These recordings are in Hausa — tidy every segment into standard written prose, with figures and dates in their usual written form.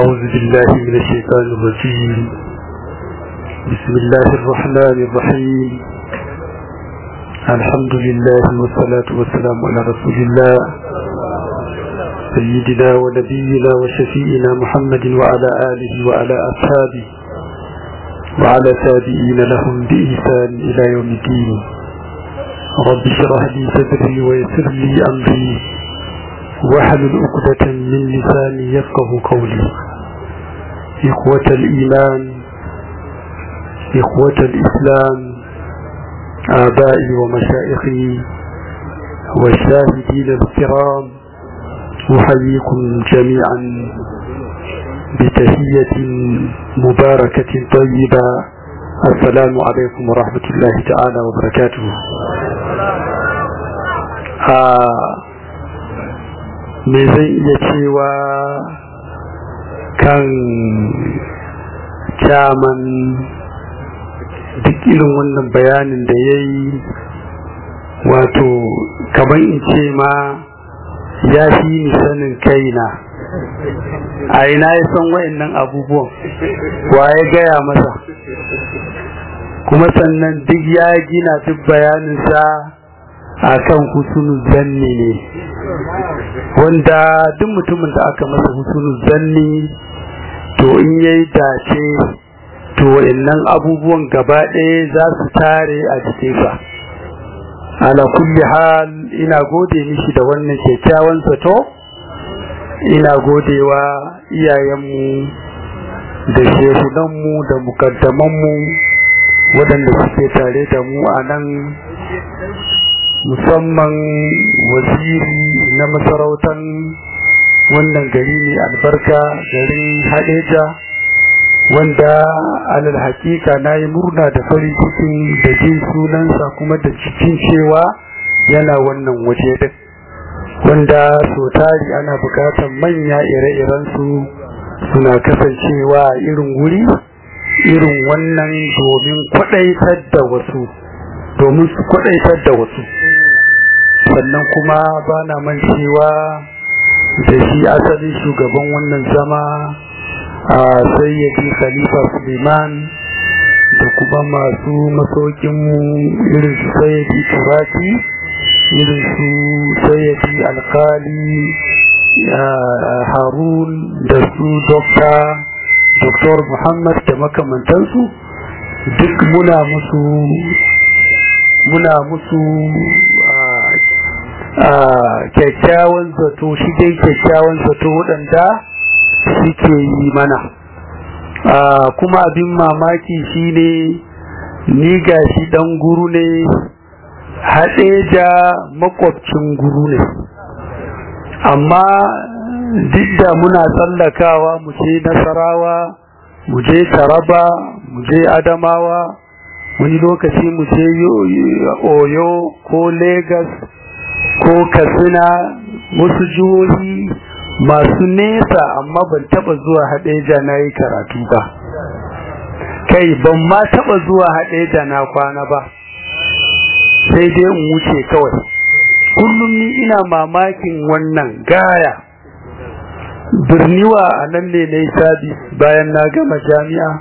أعوذ بالله من الشيطان الرجيم. بسم الله الرحمن الرحيم. الحمد لله والصلاة والسلام على رسول الله سيدنا ونبينا وشفيئنا محمد وعلى آله وعلى أصحابه وعلى تابعين لهم بإحسان إلى يوم الدين. رب اشرح لي صدري ويسر لي أمري واحلل عقدة من لساني يفقه قولي. إخوة الإيمان، إخوة الإسلام، آبائي ومشائخي والشاهدين الكرام، أحييكم جميعا بتحية مباركة طيبة. السلام عليكم ورحمة الله تعالى وبركاته. me zan iya cewa kan kyaman duk irin wannan bayanin da ya yi, wato kamar in ce ma ya fi ni sanin kaina. A ina ya san wa'annan abubuwan, wa ya gaya masa, kuma sannan duk ya gina duk bayaninsa a kan husnul zanni ne, wanda duk mutumin da aka masa husnul zanni to in yayi dace to wa'annan abubuwan gaba ɗaya za su tare a jikinsa. Ala kulli hal, ina gode mishi da wannan kyakkyawan zato, ina godewa iyayenmu da shehunanmu da mukaddamanmu waɗanda suke tare da mu a nan, musamman waziri na masarautar wannan gari ne albarka, garin Hadeja, wanda alal hakika na yi murna da farin cikin da jin sunansa kuma da cikin cewa yana wannan waje din, wanda so tari ana bukatar manya ire-irensu suna kasancewa irin wuri irin wannan domin kwadaitar da wasu, domin su kwadaitar da wasu. Sannan kuma ba na mancewa da shi asalin shugaban wannan zama a sayyidi Khalifa Suleiman, da kuma masu masaukinmu irin su sayyidi Turaki, irin su sayyidi Alkali Harun, da su Dr. Muhammad da makamantansu. Duk muna musu kyakkyawan zato, shi dai kyakkyawan zato waɗanda suke yi mana. Kuma abin mamaki shine ni gashi ɗan guru ne, Hadeja makwabcin guru ne, amma duk da muna tsallakawa mu je Nasarawa, mu je Taraba, mu je Adamawa, wani lokaci mu je Oyo ko Lagos ko Katsina, wasu jihohi masu nesa, amma ban taba zuwa Hadeja na yi karatu ba, kai ban ma taba zuwa Hadeja na kwana ba, sai dai in wuce kawai. Kullum ni ina mamakin wannan gaya. Birniwa a nan ne na yi sabis bayan na gama jami'a,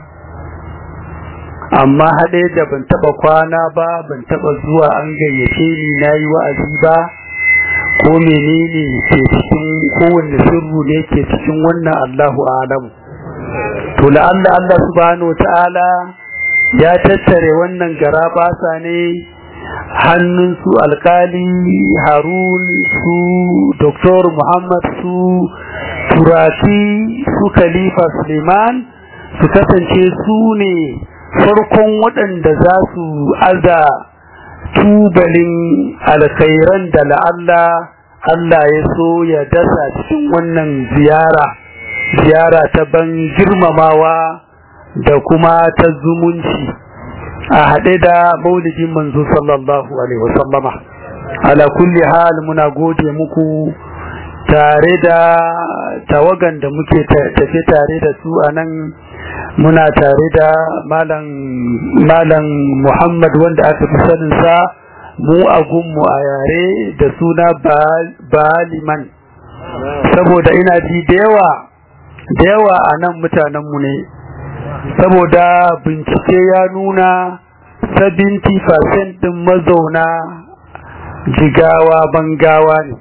amma Hadeja ban taba kwana ba, ban taba zuwa an gayyace ni na yi wa'azi ba, ko menene ke cikin kowanne sirru ne ke cikin wannan, Allahu a'lamu. To la'alla Allah subhanahu ta'ala ya tattare wannan garabasa ne hannun su Alkali Harun, su Dr. Muhammad, su Turaki, su Khalifa Suleiman, su kasance su ne farkon waɗanda za su aza tubalin alkhairan da la'alla Allah ya so ya dasa cikin wannan ziyara ta ban girmamawa da kuma ta zumunci a haɗe da maulidin manzo sallallahu alaihi wasallama. Ala kulli hal, muna gode muku tare da tawagan da muke tafe tare da su a nan. Muna tare da malam Muhammad, wanda aka fi saninsa mu a gunmu a yare da suna Baliman, saboda ina ji da yawa da yawa a nan mutanenmu ne, saboda bincike ya nuna 70% ɗin mazauna Jigawa Bangawa ne.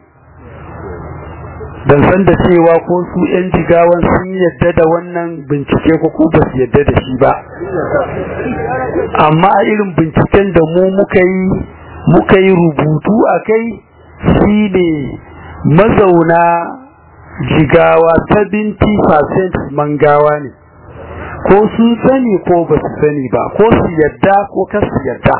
Ban san da cewa ko su 'yan Jigawan sun yadda da wannan bincike ko ba su yadda da shi ba, amma a irin binciken da mu muka yi rubutu a kai shi ne mazauna Jigawa 70% Mangawa ne, ko sun sani ko ba su sani ba, ko su yadda ko kar su yadda.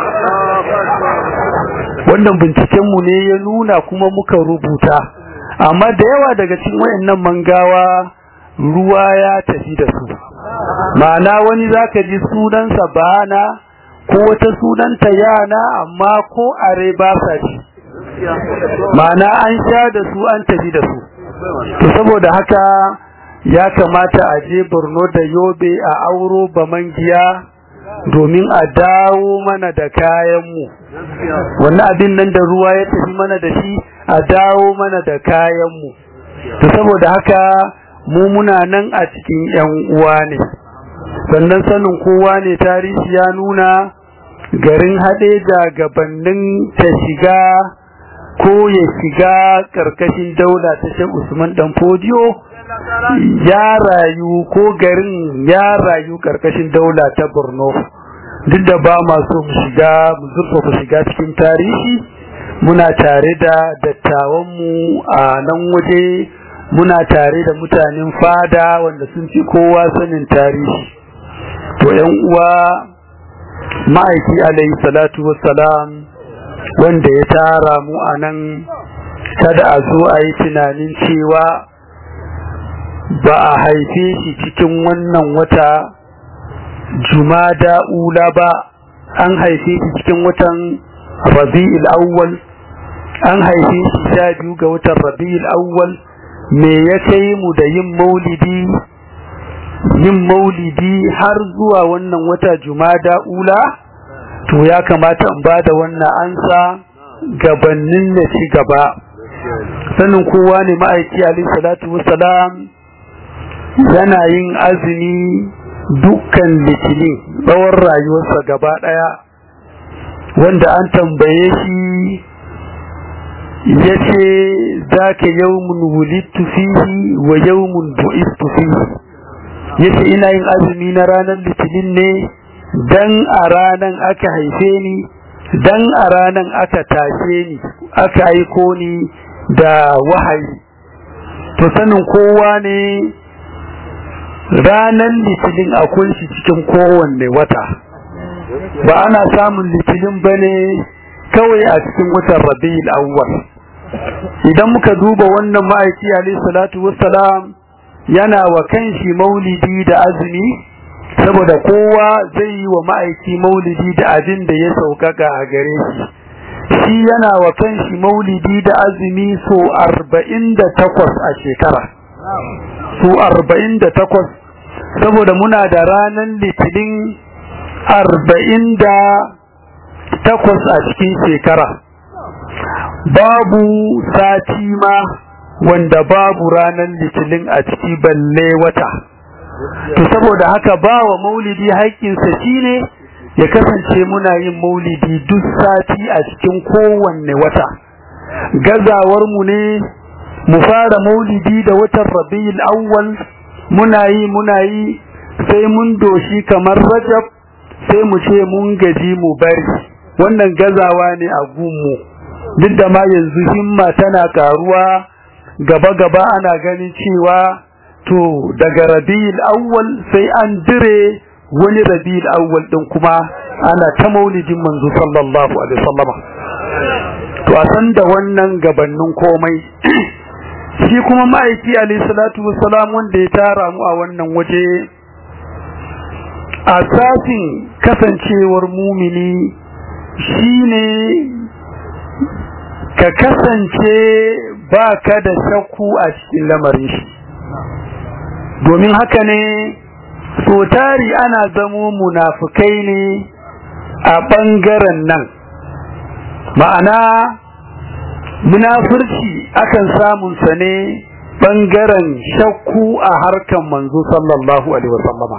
Wannan bincikenmu ne ya nuna kuma muka rubuta, amma da yawa daga cikin wayannan Mangawa ruwa ya tafi da su. Ma'ana wani zaka ji sunansa Bana ko wata sunanta Yana, amma ko are ba sa ci. Ma'ana an sha da su an tafi da su. To saboda haka ya kamata a je Borno da Yobe a auro Bamangiya domin a dawo mana da kayanmu. Wannan abin nan da ruwa ya tafi mana da shi a dawo mana da kayanmu. To saboda haka mu muna nan a cikin 'yan uwa ne. Sannan sanin kowa ne, tarihi ya nuna garin Hadeja gabanin ta shiga ko ya shiga karkashin daula ta Sheikh Usman Dan Fodiyo ya rayu, ko garin ya rayu karkashin daula ta Borno. Duk da ba masu mu zurfafa shiga cikin tarihi, muna tare da dattawanmu a nan waje, muna tare da mutanen fada wanda sun fi kowa sanin tarihi. To 'yan uwa, ma'aiki alayhi salatu wassalam wanda ya tara mu a nan, kada a zo a yi tunanin cewa ba a haife shi cikin wannan wata Jumada Ula ba, an haife shi cikin watan Rabi'ul Awwal, an haife shi 12 ga watan Rabi'ul Awwal. Me ya kai mu da yin maulidi har zuwa wannan wata Jumada Ula? To ya kamata in bada wannan ansa gabanin na ci gaba. Sanin kowa ne ma'aiki alayhi salatu wassalam yana yin azumi dukkan litinin tsawon rayuwarsa gaba daya, wanda an tambaye shi yace zaka yawmun wulidtu fihi wa yawmun bu'istu fihi. Yace ina yin azumi na ranar litinin ne dan a ranan aka haife ni, dan a ranan aka tashe ni, aka aiko ni da wahayi. To sanin kowa ne ranan litinin akwai shi cikin kowanne wata, ba ana samun litinin bane kawai a cikin watan Rabiul Awwal. Idan muka duba wannan ma'aiki alayhi salatu wassalam yana wa kanshi maulidi da azumi, saboda kowa zai yi wa ma'aiki maulidi da abin da ya saukaka a gare shi. Shi yana wa kanshi maulidi da azumi so 48 a shekara, so 48, saboda muna da ranar litinin 48 a cikin shekara. Babu sati ma wanda babu ranar litinin a ciki, balle wata. To saboda haka ba wa maulidi haƙƙinsa shine ya kasance muna yin maulidi duk sati a cikin kowanne wata. Gazawar mu ne mu fara maulidi da watan Rabiul Awwal, muna yi sai mun doshi kamar Rajab sai mu ce mun gaji mu bari. Wannan gazawa ne a gunmu, duk da ma yanzu himma tana karuwa, gaba ana ganin cewa to daga Rabiul Awwal sai an dire wani Rabiul Awwal din kuma ana ta maulidin manzo sallallahu alaihi wasallam. To a san da wannan gabanin komai. Shi kuma ma'aiki alayhi salatu wassalam wanda ya tara mu a wannan waje, asasin kasancewar mumini shine ka kasance baka da shakku a cikin lamarin shi. Domin haka ne so tari ana zamo munafikai ne a bangaren nan, ma'ana munafurci akan samun sa ne bangaren shakku a harkan manzo sallallahu alaihi wasallama,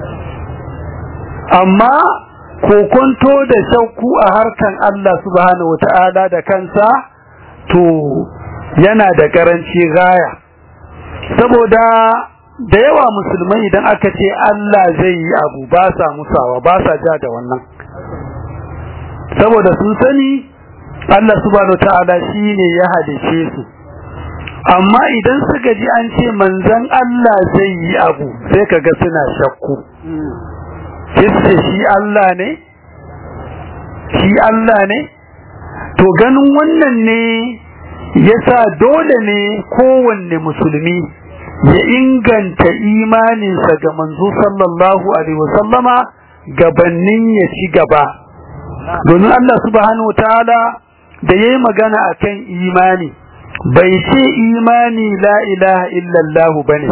amma kokonto da shakku a harkan Allah subhanahu wata'ala da kansa to yana da karanci gaya, saboda da yawa musulmai idan aka ce Allah zai yi abu ba sa musawa, ba sa ja da wannan, saboda sun sani Allah subhanahu wata'ala shine ya halice su. Amma idan suka ji an ce manzon Allah zai yi abu sai kaga suna shakku, sai shi Allah ne, shi Allah ne. To ganin wannan ne yasa dole ne kowanne musulmi ya inganta imaninsa ga manzo sallallahu alaihi wasallama gabanin ya ci gaba, domin Allah subhanahu wataala da yayi magana akan imani bai ce imani la ilaha illallah bane,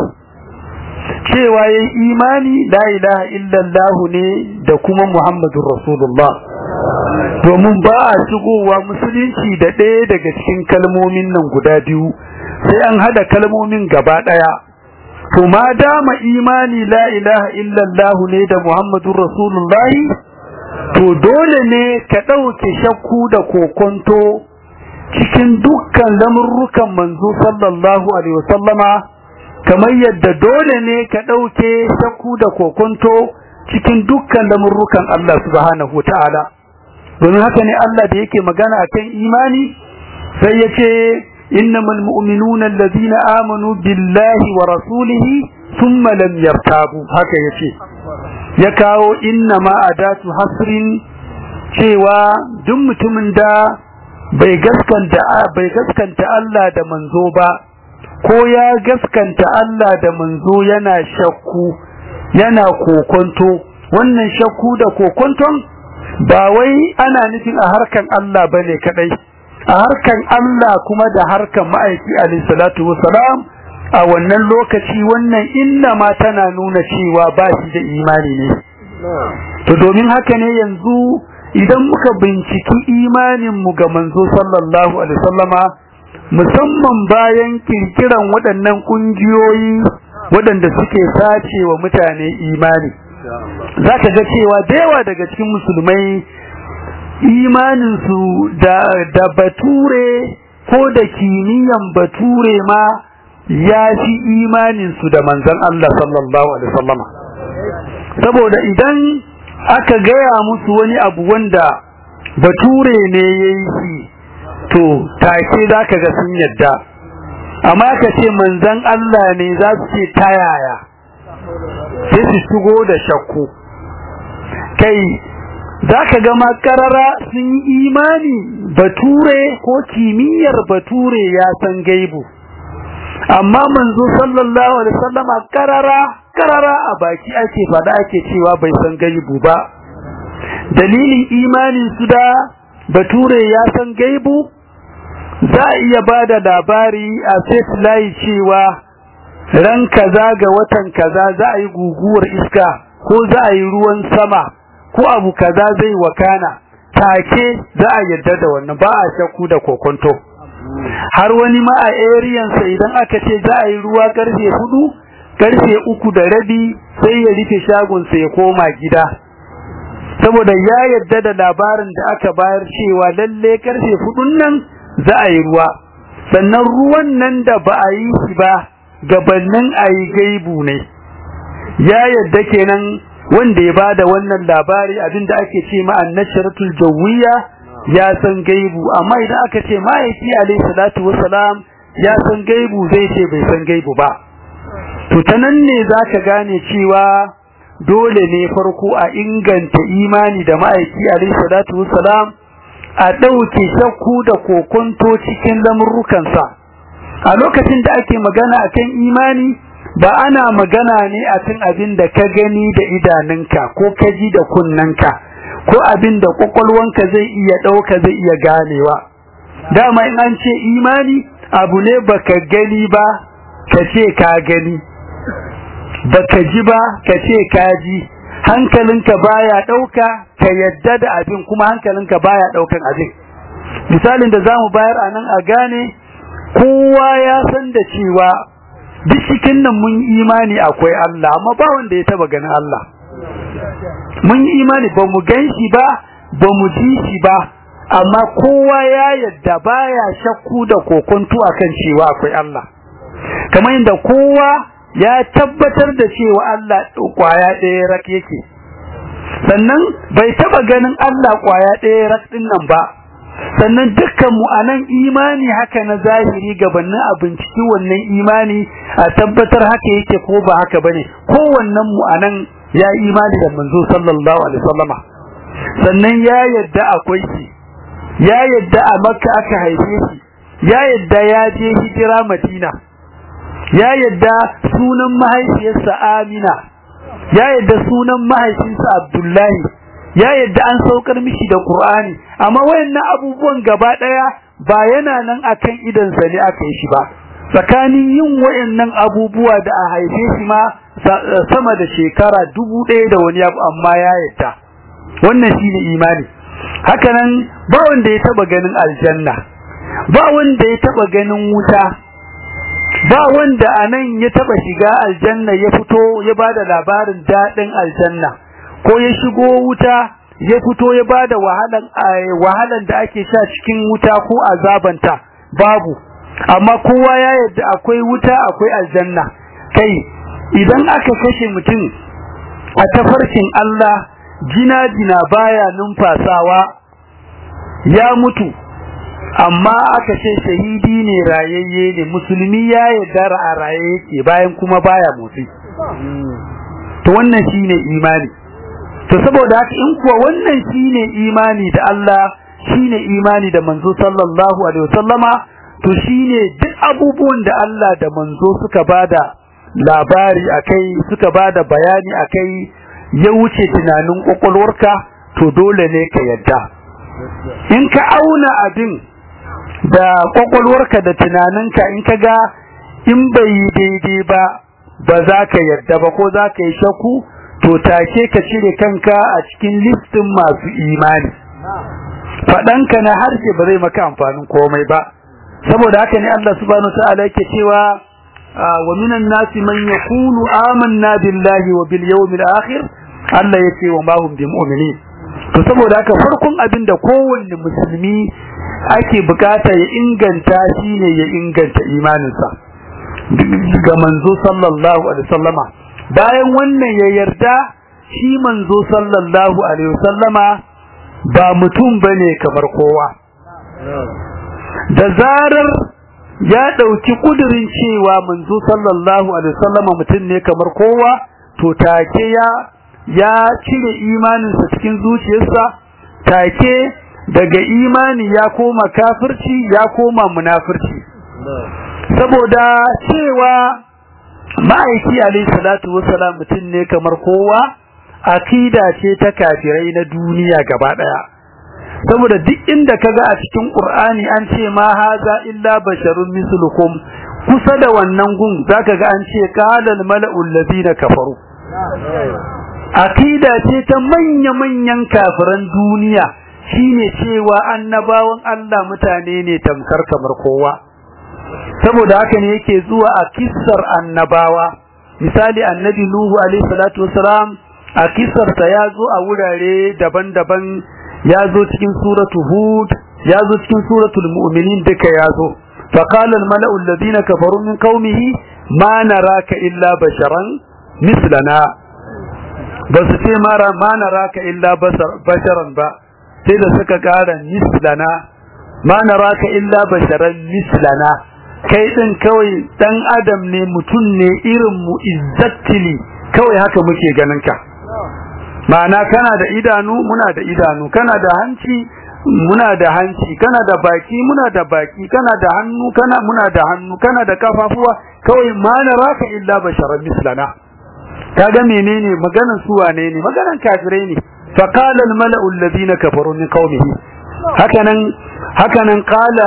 cewa yayi imani la ilaha illallah ne da kuma Muhammadur Rasulullah, domin ba a shigowa musulunci da ɗaya daga cikin kalmomin nan guda biyu sai an hada kalmomin gaba ɗaya. To ma dama imani la ilaha illallah ne da Muhammadur Rasulullah, to dole ne ka ɗauke shakku da kokonto cikin dukkan lamurrukan manzo sallallahu alaihi wasallama, kamar yadda dole ne ka ɗauke shakku da kokonto cikin dukkan lamurrukan Allah subhanahu wataala. Domin haka ne Allah da yake magana akan imani sai ya ce innamal mu'minuna allazina amanu billahi wa rasulihi thumma lam yartabu, haka yace, ya kawo innama adatu hasrin, cewa duk mutumin da bai gaskanta Allah da manzo ba, ko ya gaskanta Allah da manzo yana shakku yana kokonto, wannan shakku da kokonton ba wai ana nufin a harkan Allah bane kadai, a harkan Allah kuma da harkan ma'aiki alayhi salatu wassalam, a wannan lokaci wannan inna ma tana nuna cewa ba shi da imani ne. To domin haka ne yanzu idan muka binciki imanin mu ga manzo sallallahu alaihi wasallama, musamman bayan kirkiran waɗannan kungiyoyi waɗanda suke sace wa mutane imani, zaka ga cewa da yawa daga cikin musulmai imanin su da bature ko da kimiyyan bature ma ya fi imanin su da manzon Allah sallallahu alaihi wasallama, saboda idan aka gaya musu wani abu wanda bature ne yayi shi to take zaka ga sun yadda, amma ka ce manzon Allah ne za su ce ta yaya, sai su shigo da shakku. Kai zaka ga makarara sun yi imani bature ko kimiyyar bature ya san gaibu, amma manzo sallallahu alaihi wasallama karara a baki ake fada ake cewa bai san gaibu ba. Dalilin imanin su da bature ya san gaibu, za a iya bada labari a satellite cewa ran kaza ga watan kaza za a yi guguwar iska ko za a yi ruwan sama ko abu kaza zai wakana, take za a yarda da wannan, ba a shakku da kokonto. Har wani ma a ariyansa idan aka ce za a yi ruwa karfe 4 karfe 3:30 sai ya rufe shagonsa ya koma gida, saboda ya yarda da labarin da aka bayar cewa lalle karfe 4 nan za a yi ruwa, sannan ruwan nan da ba a yi shi ba gabanin a yi gaibu ne. Ya yarda kenan wanda ya bada wannan labari abinda ake ce ma annasharatul jawiyya ya san gaibu, amma idan aka ce ma'aiki alayhi salatu wassalam ya san gaibu zai ce bai san gaibu ba. To tanan ne zaka gane cewa dole ne farko a inganta imani da ma'aiki alayhi salatu wassalam, a dauke shakku da kokonto cikin lamurrukansa. A lokacin da ake magana akan imani ba ana magana ne akan abin da ka gani da idanunka ko ka ji da kunnanka ko abin da kwakwalwanka zai iya dauka zai iya ganewa. Dama in an ce imani abu ne baka gani ba ka ce ka gani, baka ji ba ka ce ka ji, hankalinka baya dauka ka yadda da abin kuma hankalinka baya daukan abin. Misalin da zamu bayar anan a gane, kowa ya san da cewa duk cikin nan mun imani akwai Allah amma ba wanda ya taba ganin Allah. Mun imani ba mu ganshi ba ba mu ji shi ba amma kowa ya yadda baya shakku da kokonto akan cewa akwai Allah. Kamar inda kowa ya tabbatar da cewa Allah kwaya ɗaya rak yake. Sannan bai taba ganin Allah kwaya ɗaya rak din nan ba. Sannan dukkan mu anan imani haka na zahiri gabanin a binciki wannan imani a tabbatar haka yake ko ba haka bane. Kowannen mu anan ya imani da manzo sallallahu alaihi wasallama. Sannan ya yadda akwai shi. Ya yadda a Makka aka haife shi. Ya yadda ya je hijira Madina. Ya yadda sunan mahaifiyarsa Amina. Ya yadda sunan mahaifinsa Abdullahi. Ya yadda an saukar mishi da Qur'ani. Amma wayannan abubuwan gaba daya ba yana nan akan idan sa ne aka yi shi ba. Tsakanin yin wayannan abubuwa da a haife shi ma sama da shekara 1000 da wani abu amma ya yadda. Wannan shine imani. Haka nan ba wanda ya taba ganin aljanna. Ba wanda ya taba ganin wuta. Ba wanda anan ya taba shiga aljanna ya fito ya bada labarin dadin aljanna ko ya shigo wuta ya fito ya bada wahalan da ake sha cikin wuta ko azabanta babu. Amma kowa ya yarda akwai wuta akwai aljanna. Kai idan aka kashe mutum a tafarkin Allah jina baya numfasawa ya mutu amma aka ce shahidi ne rayayye ne musulmi ya yarda a raye yake bayan kuma baya motsi. To wannan shine imani. To saboda haka in kuwa wannan shine imani da Allah shine imani da manzo sallallahu alaihi wasallama to shine duk abubuwan da Allah da manzo suka bada labari akai suka bada bayani akai ya wuce tunanin kokolwarka to dole ne ka yadda. In ka auna abin da kokolwarka da tunaninka in ka ga in bai daidai ba za ka yadda ba ko za ka yi shakku to take ka cire kanka a cikin listin masu imani. Faɗanka na harshe ba zai maka amfanin komai ba. Saboda haka ne Allah subhanahu wataala yake cewa wa minan nasi man yaqulu amanna billahi wa bil yawmil akhir Allah yake wa ma hum bimu'minin. To saboda haka farkon abin da kowanne musulmi ake bukata ya inganta shine ya inganta imaninsa ga manzo sallallahu alaihi wasallama. Bayan wannan ya yarda shi manzo sallallahu alaihi wasallama ba mutum bane kamar kowa. Da zarar ya dauki kudirin cewa manzo sallallahu alaihi wasallama mutum ne kamar kowa to take ya cire imaninsa cikin zuciyarsa, take daga imani ya koma kafirci ya koma munafirci. Saboda cewa ma'aiki alayhi salatu wassalam mutum ne kamar kowa akida ce ta kafirai na duniya gaba daya. Saboda duk inda kaga a cikin Qur'ani an ce ma haza illa basharun mislukum kusa da wannan gun zaka ga an ce qalal mala'ul ladina kafaru. Akida ce ta manyan kafiran duniya shine cewa annabawan Allah mutane ne tamkar kamar kowa. Saboda haka ne yake zuwa a kissar annabawa. Misali annabi Nuhu alaihi salatu wassalam a kissar ta yazo a wurare daban-daban, yazo cikin suratu Hud, yazo cikin suratul Mu'minin duka yazo. Fa qala al mala'u alladhina kafaru min qaumihi ma naraka illa basharan mislana. Basu ce mara ma naraka illa basharan ba, sai da suka kara mislana. Ma naraka illa basharan mislana. Kai din kawai dan adam ne, mutum ne irin mu exactly, kawai haka muke ganin ka. Ma'ana kana da idanu muna da idanu, kana da hanci muna da hanci, kana da baki muna da baki, kana da hannu muna da hannu, kana da kafafuwa, kawai ma naraka illa basharan mislana. Kaga menene maganan su wane ne? Maganan kafirai ne. Fa qala al mala'u alladhina kafaru min qaumihi. hakanan qala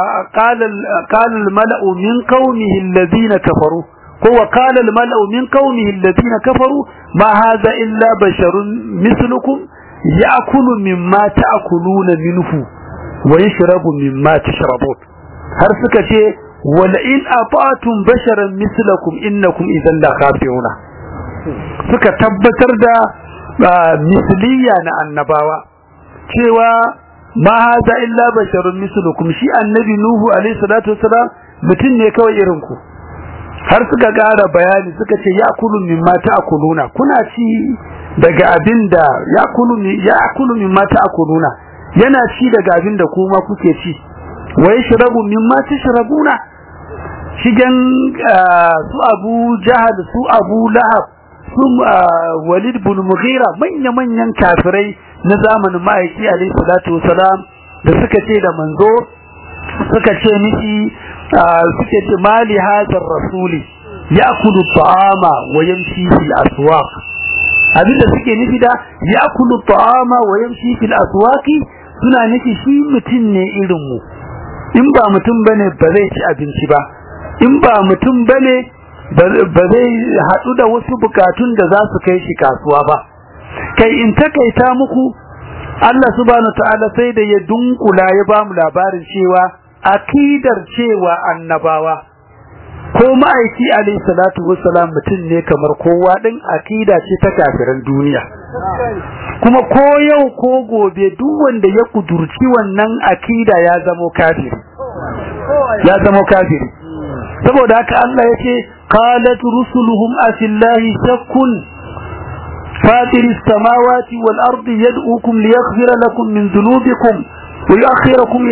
al mala'u min qaumihi alladhina kafaru huwa qala al mala'u min qaumihi alladhina kafaru ma hadha illa basharun mislukum ya'kulu mimma ta'kuluna minhu wa yashrabu mimma tashrabun. har suka ce wala in ata'tum basharan mislakum innakum idhan la khafiruna suka tabbatar da misliya na annabawa cewa ma hada illa basharun mislukum shi annabi nuhu alaihi salatu wasalam mutum ne kawai irin ku har suka ƙara bayani suka ce ya'kulu mimma ta'kuluna kuna ci daga abinda ya'kulu mimma ta'kuluna yana ci daga abinda kuma kuke ci wa yashrabu mimma tashrabuna shigan su Abu Jahal su Abu Lahab su Walid bin Mughira manyan kafirai na zamanin ma'aiki alaihi salatu wasalam da suka ce da manzo suka ce miki suke ce mali hadar rasuli ya'kulu ta'ama wa yamshi fil aswaq abinda suke nufi da ya'kulu ta'ama wa yamshi fil aswaqi suna nufi shi mutum ne irin mu in ba mutum bane ba zai ci abinci ba in ba mutum bane ba zai hadu da wasu bukatun da za su kai shi kasuwa ba kai in takaita muku Allah subhanahu ta'ala sai da ya dunkula ya ba mu labarin cewa akidar cewa annabawa ko ma'aiki alayhi salatu wassalam mutum ne kamar kowa din akida ce ta kafiran duniya kuma ko yau ko gobe duk wanda ya kudurci wannan akida ya zama kafiri saboda haka Allah yace qalat rusuluhum afillahi shakkun fatir as-samawati wal ardi yad'ukum liyaghfira lakum min dhunubikum ويؤخركم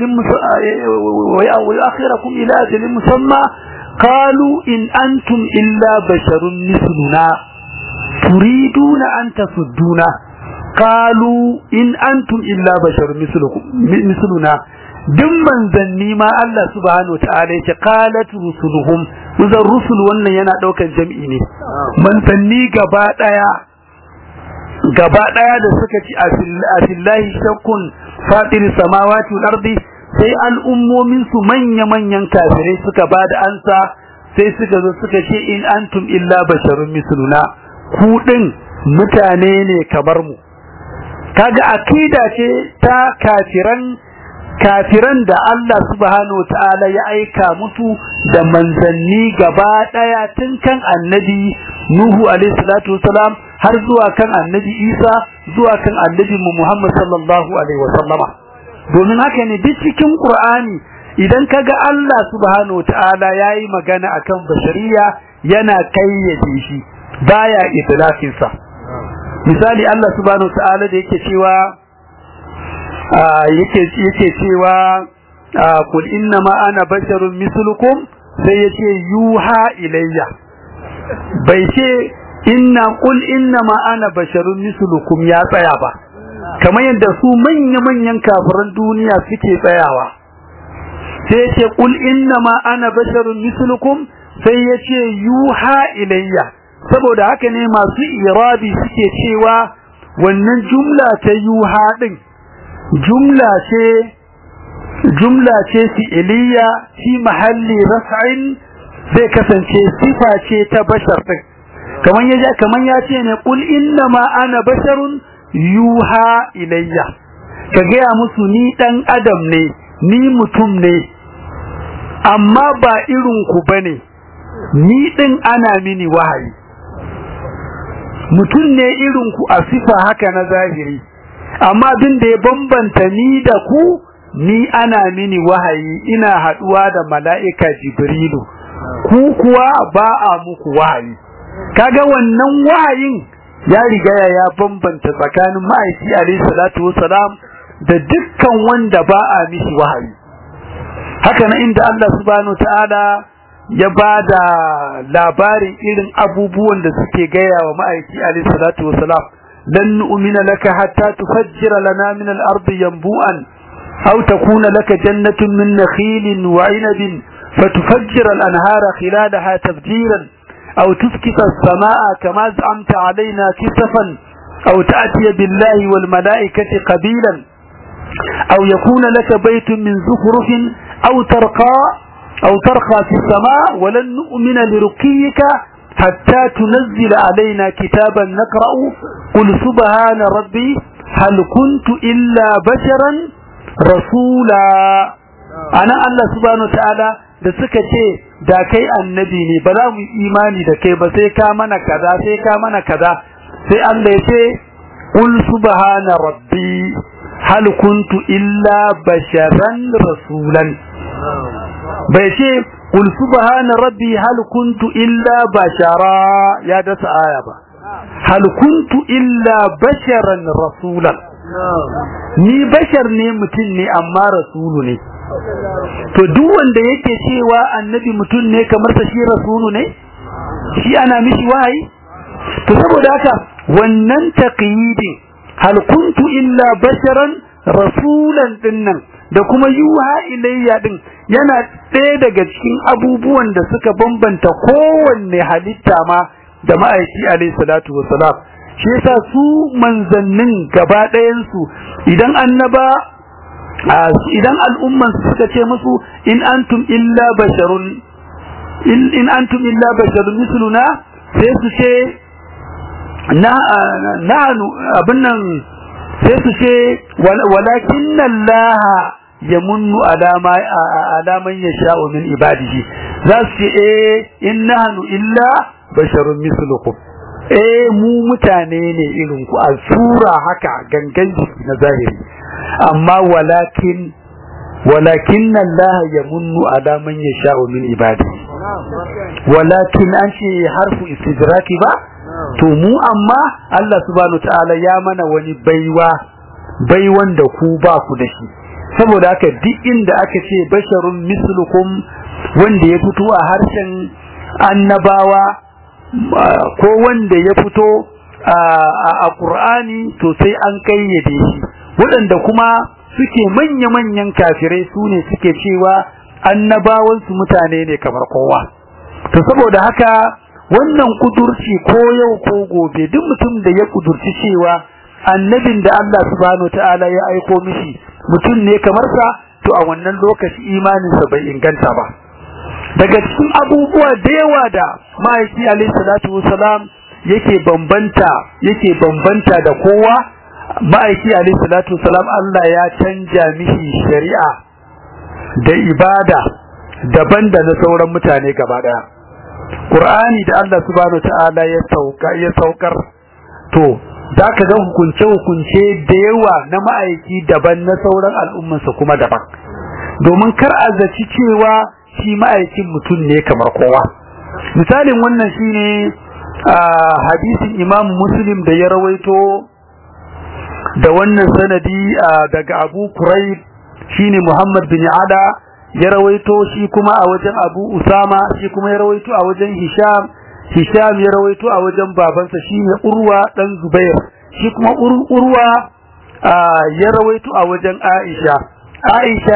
إلى أجل مسمى قالوا إن أنتم إلا بشر مثلنا تريدون أن تصدونا قالوا إن أنتم إلا بشر مثلنا دمن ذني ما الله سبحانه وتعالى قالت رسلهم وذا الرسل وانا ينادوك الجمعين من ذني gaba daya da suka ci asillahi shakkun fatir samawati wal ardi sai al'ummomin su manyan kafirai suka bada ansa sai suka zo suka ce in antum illa basharun misluna ku din mutane ne kamar mu kaga akida ce ta kafiran da Allah subhanahu wataala ya aika musu da manzanni gaba daya tun kan annabi Nuhu alaihi salatu wasalam har zuwa kan annabi Isa zuwa kan annabi Muhammad sallallahu alaihi wasallama domin haka ne duk cikin Qur'ani idan kaga Allah subhanahu wataala yayi magana akan bashariya yana kayyade shi baya idlaqin sa misali Allah subhanahu wataala da yake cewa kul inna ma ana basharun mislukum sai yace yuha ilayya bai ce qul inna ma ana basharun mislukum ya tsaya ba kamar yadda su manyan kafiran duniya suke tsayawa sai yace qul inna ma ana basharun mislukum sai yace yuha ilayya saboda haka ne masu irabi suke cewa wannan jumla ta yuha din jumla ce fi'iliya fi mahalli raf'in zai kasance sifa ce ta bashar din kaman ya ce ne qul inna ma ana basharun yuha ilayya ka gaya musu ni dan adam ne ni mutum ne amma ba irin ku bane ni din ana mini wahayi mutum ne irin ku a sifa haka na zahiri amma abin da ya bambanta ni da ku ni ana mini wahayi ina haduwa da mala'ika jibrilu ku kuwa ba a muku wahayi kaga wannan wahayin ya riga ya bambanta tsakanin ma'aiki alayhi salatu wassalam da dukkan wanda ba a mishi wahayi haka na inda Allah subhanahu ta'ala ya bada labarin irin abubuwan da suke gaya wa ma'aiki alayhi salatu wassalam lan nu'mina laka hatta tufajjira lana min al-ardi yanbu'an aw takuna laka jannatun min nakhilin wa 'inabin fatufajjira al-anhara khilalaha tafjiran aw tusqita as-samaa'a kama za'amta 'alaina kisafan aw ta'tiya billahi wal malaa'ikati qabilan aw yakuna laka baytun min zukhrufin aw tarqa fi as-samaa'i wa lan nu'mina liruqiyika حتى تنزل علينا كتابا نقرأ قل سبحان ربي هل كنت إلا بشرا رسولا أنا الله سبحانه وتعالى da suka ce da kai annabi ne ba za mu imani da kai ba sai ka mana kaza sai ka mana kaza sai Allah ya ce qul subhana rabbi hal kuntu illa basharan rasulan bai ce qul subhana rabbi hal kuntu illa bashara ya dasa aya ba hal kuntu illa basharan rasulan ni bashar ne mutum ne amma rasulu ne to duk wanda yake cewa annabi mutum ne kamar sa shi rasulu ne shi ana mishi wahayi to saboda haka wannan taqyidin hal kuntu illa basharan rasulan dinnan da kuma yuha ilayya din yana ɗaya daga cikin abubuwan da suka bambanta kowanne halitta ma da ma'aiki alayhi salatu wassalam shi yasa su manzannin gaba ɗayan su idan al'umman suka ce musu in antum illa basharun misluna sai su ce nahnu abin nan sai su ce walakinna Allah yamunnu ala man yasha'u min ibadihi za su ce in nahnu illa basharun mislukum mu mutane ne irin ku a sura haka gangan jiki na zahiri amma walakin Allah yamunnu ala man yasha'u min ibadihi walakin an ce harfu istidraki ba to mu amma Allah subhanahu ta'ala ya mana wani baiwan da ku ba ku da shi saboda haka duk inda aka ce basharun mislukum wanda ya fito a harshen annabawa ko wanda ya fito a Qur'ani to sai an kayyade shi waɗanda kuma suke manya-manyan kafirai su ne suke cewa annabawansu mutane ne kamar kowa to saboda haka wannan kudurci ko yau ko gobe duk mutum da ya kudurci cewa annabin da Allah subhanahu ta'ala ya aiko mishi mutum ne kamar sa to a wannan lokaci imaninsa bai inganta ba daga cikin abubuwa da yawa da ma'aiki alayhi salatu wasalam yake bambanta da kowa ma'aiki alayhi salatu wasalam Allah ya canja mishi shari'a da ibada daban da na sauran mutane gaba daya Qur'ani da Allah subhanahu ta'ala ya saukar to zaka ga hukunce da yawa na ma'aiki daban na sauran al'ummansa kuma daban domin kar a zaci cewa shi ma'aikin mutum ne kamar kowa misalin wannan shine hadisin Imam Muslim da ya rawaito da wannan sanadi daga Abu Kurayb shine Muhammad bin Ada ya rawaito shi kuma a wajen Abu Usama shi kuma ya rawaito a wajen Hisham ya rawaito a wajen babansa shine Urwa dan Zubair shi kuma Urwa ya rawaito a wajen Aisha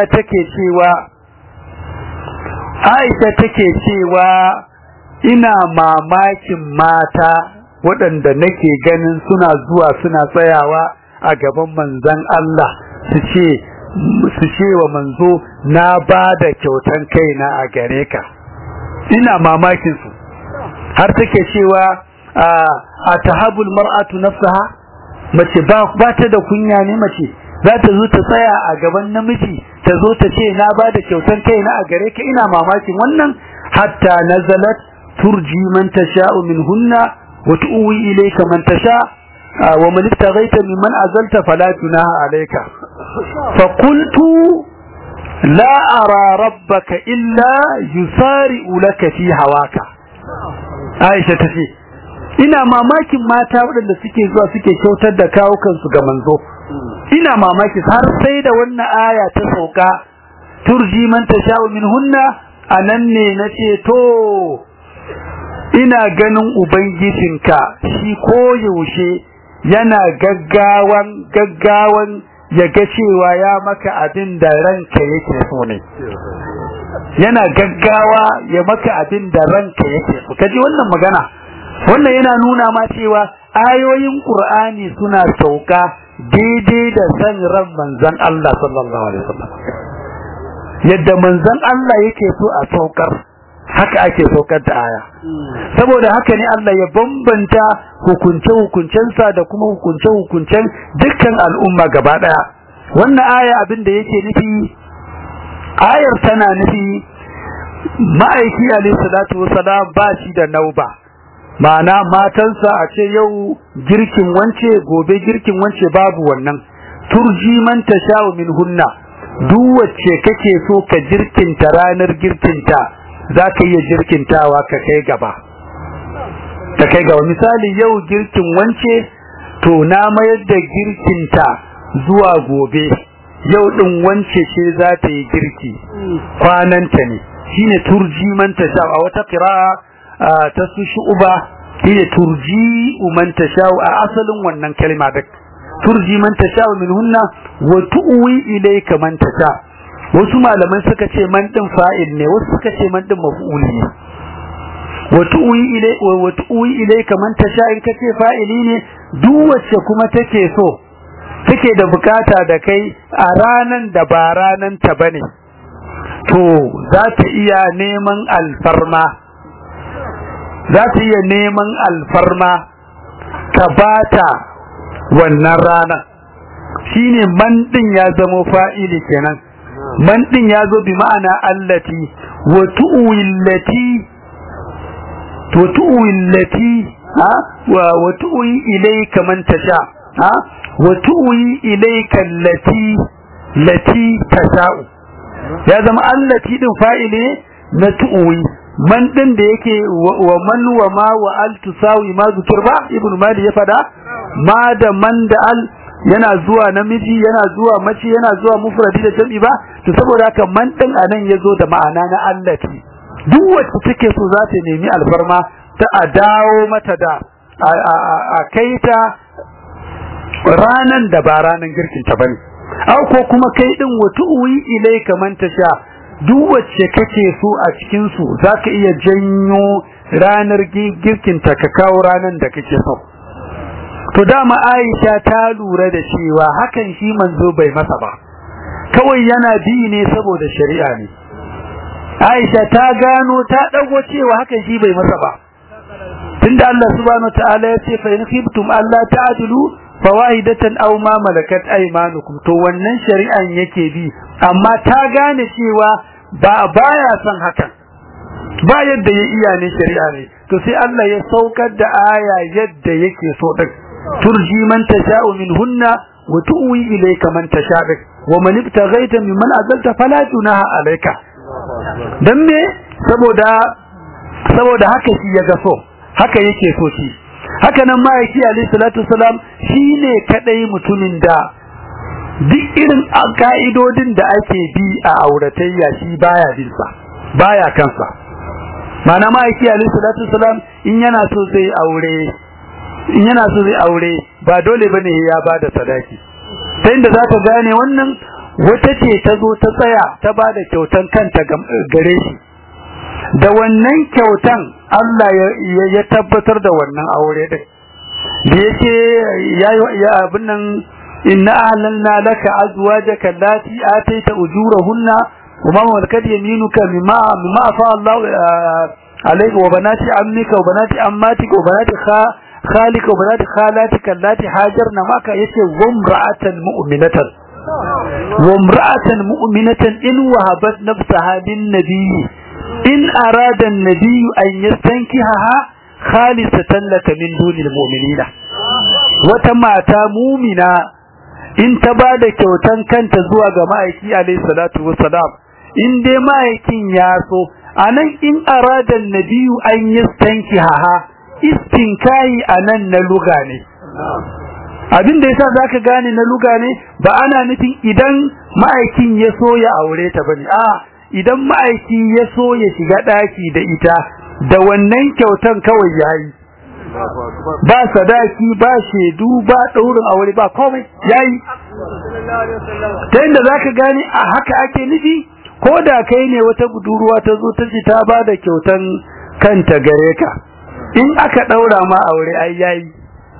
take cewa ina mamakin mata waɗanda nake ganin suna zuwa suna tsayawa a gaban manzon Allah su ce wa manzo na ba da kyautan kaina a gare ka ina mamakin su har take cewa a tahabul mar'atu nafsaha mace ba ta da kunya ne mace za ta zo ta tsaya a gaban namiji ta zo ta ce na ba da kyautan kaina a gare ka ina mamakin wannan hatta nazalat turji man tasha'u minhunna wa tu'wi ilayka man tasha' ومن ابتغيت ممن أزلت فلا جناح عليك فقلت لا أرى ربك إلا يسارع لك في هواك عائشة تفي ina mamakin mata waɗanda suke zuwa suke kyautar da kawo kansu ga manzo ina mamaki har sai da wannan aya ta sauka turji man tasha'u minhunna anan ne nace to ina ganin ubangijinka shi ko yaushe yana gaggawan ya ga cewa ya maka abin da ranka yake so ne yana gaggawa ya maka abin da ranka yake so kaji wannan magana wannan yana nuna ma cewa ayoyin Qur'ani suna sauka daidai da san ran manzon Allah sallallahu alaihi wasallam yadda manzon Allah yake so a saukar haka ake saukar da aya saboda haka ne Allah ya bambanta hukunce-hukuncensa da kuma hukunce-hukuncen dukkan al'umma gaba daya wannan aya abin da yake nufi ayar tana nufi ma'aiki alayhi salatu wassalam ba shi da nauba, ma'ana matansa a ce yau girkin wance gobe girkin wance, babu wannan. turji man tasha'u minhunna, duk wacce kake so ka girkinta ranar girkinta zaka iya girkintawa ka kai gaba. Misali yau girkin wance to na mayar da girkinta zuwa gobe, yau din wance ce za ta yi girki kwananta ne, shine turji man tasha. A wata qira'a ta su shu'ba shine turji man tasha, a asalin wannan kalma da turji man tasha minhunna wa tu'wi ilayka man tasha. Wasu malaman suka ce man din fa'il ne, wasu suka ce man din maf'ul ne. wa tu'wi ilayka man tasha, in kace fa'ili ne duk wacce kuma take so take da bukata da kai a ranan da ba ranan ta bane, to za ta iya neman alfarma ka bata wannan rana. Shine man din ya zama fa'ili kenan, man din ya zo bi ma'ana allati wa tu'wi ilayka man tasha, wa tu'wi ilayka allati tasha'u, ya zama allati din fa'ili na tu'wi. Man din da yake wa man wa ma wa al tusawi ma zikir ba, ibnu mali ya fada ma da man da al yana zuwa namiji, yana zuwa mace, yana zuwa mufradi da jam'i ba, to saboda haka man din anan yazo da ma'ana na allati. Duk wacce take so za ta nemi alfarma ta a dawo mata da a kaita ranan da ba ranan girkin ta bane, au ko kuma kai din watu'i ilayka man tasha, duk wacce kake so a cikin su zaka iya janyo ranar girkin ta ka kawo ranan da kake so. To dama Aisha ta lura da cewa hakan shi manzo bai masa ba, kawai yana bi ne saboda shari'a ne. Aisha ta gano, ta dago cewa hakan shi bai masa ba, tunda Allah subhanahu wataala ya ce fa in khiftum alla ta'dilu fawahidatan aw ma malakat aymanukum, to wannan shari'an yake bi, amma ta gane cewa baya son hakan, ba yadda ya iya ne, shari'a ne. To sai Allah ya saukar da aya yadda yake so din, turji man tasha'u minhunna wa tu'wi ilayka man tasha'u wa man ibtaghaita mimman azalta fala junaha alayka. Dan me? saboda haka shi ya ga so, haka yake so shi. Haka nan ma'aiki alayhi salatu wasalam shine kadai mutumin da duk irin ka'idodin da ake bi a auratayya shi baya bin sa, baya kansa. Mana ma'aiki alayhi salatu wasalam in yana so zai aure ba dole bane ya bada sadaki. Sai da zaka gane wannan, wata ce ta zo ta tsaya ta bada kyautan kanta gare shi, da wannan kyautan Allah ya tabbatar da wannan aure din. Da yake ya abin nan, inna ahlalna laka azwajaka allati ataita ujurahunna wa ma malakat yaminuka mimma afa Allah alayka wa banati ammika wa banati ammatika wa banati khalika wa banati khalatika allati hajarna maka, yace وامرأة مؤمنة إن وهبت نفسها للنبي إن أراد النبي أن يستنكحها خالصة لك من دون المؤمنين. وتماتا مؤمنة إن تبادى كوتان كانت زواج مائكي عليه الصلاة والسلام، إن دي مائكي ياسو أنا إن أراد النبي أن يستنكحها، استنكاي أنا نلغاني. Abin da yasa zaka gane na luga ne, ba ana nufin idan ma'aikin ya so ya aure ta bane, idan ma'aiki ya so ya shiga daki da ita, da wannan kyautan kawai yayi, ba sadaki ba shedu ba daurin aure ba komai yayi. Ta inda zaka gane a haka ake nufi, ko da kai ne wata budurwa ta zo ta ce ta bada kyautan kanta gare ka, in aka daura ma aure ai yayi.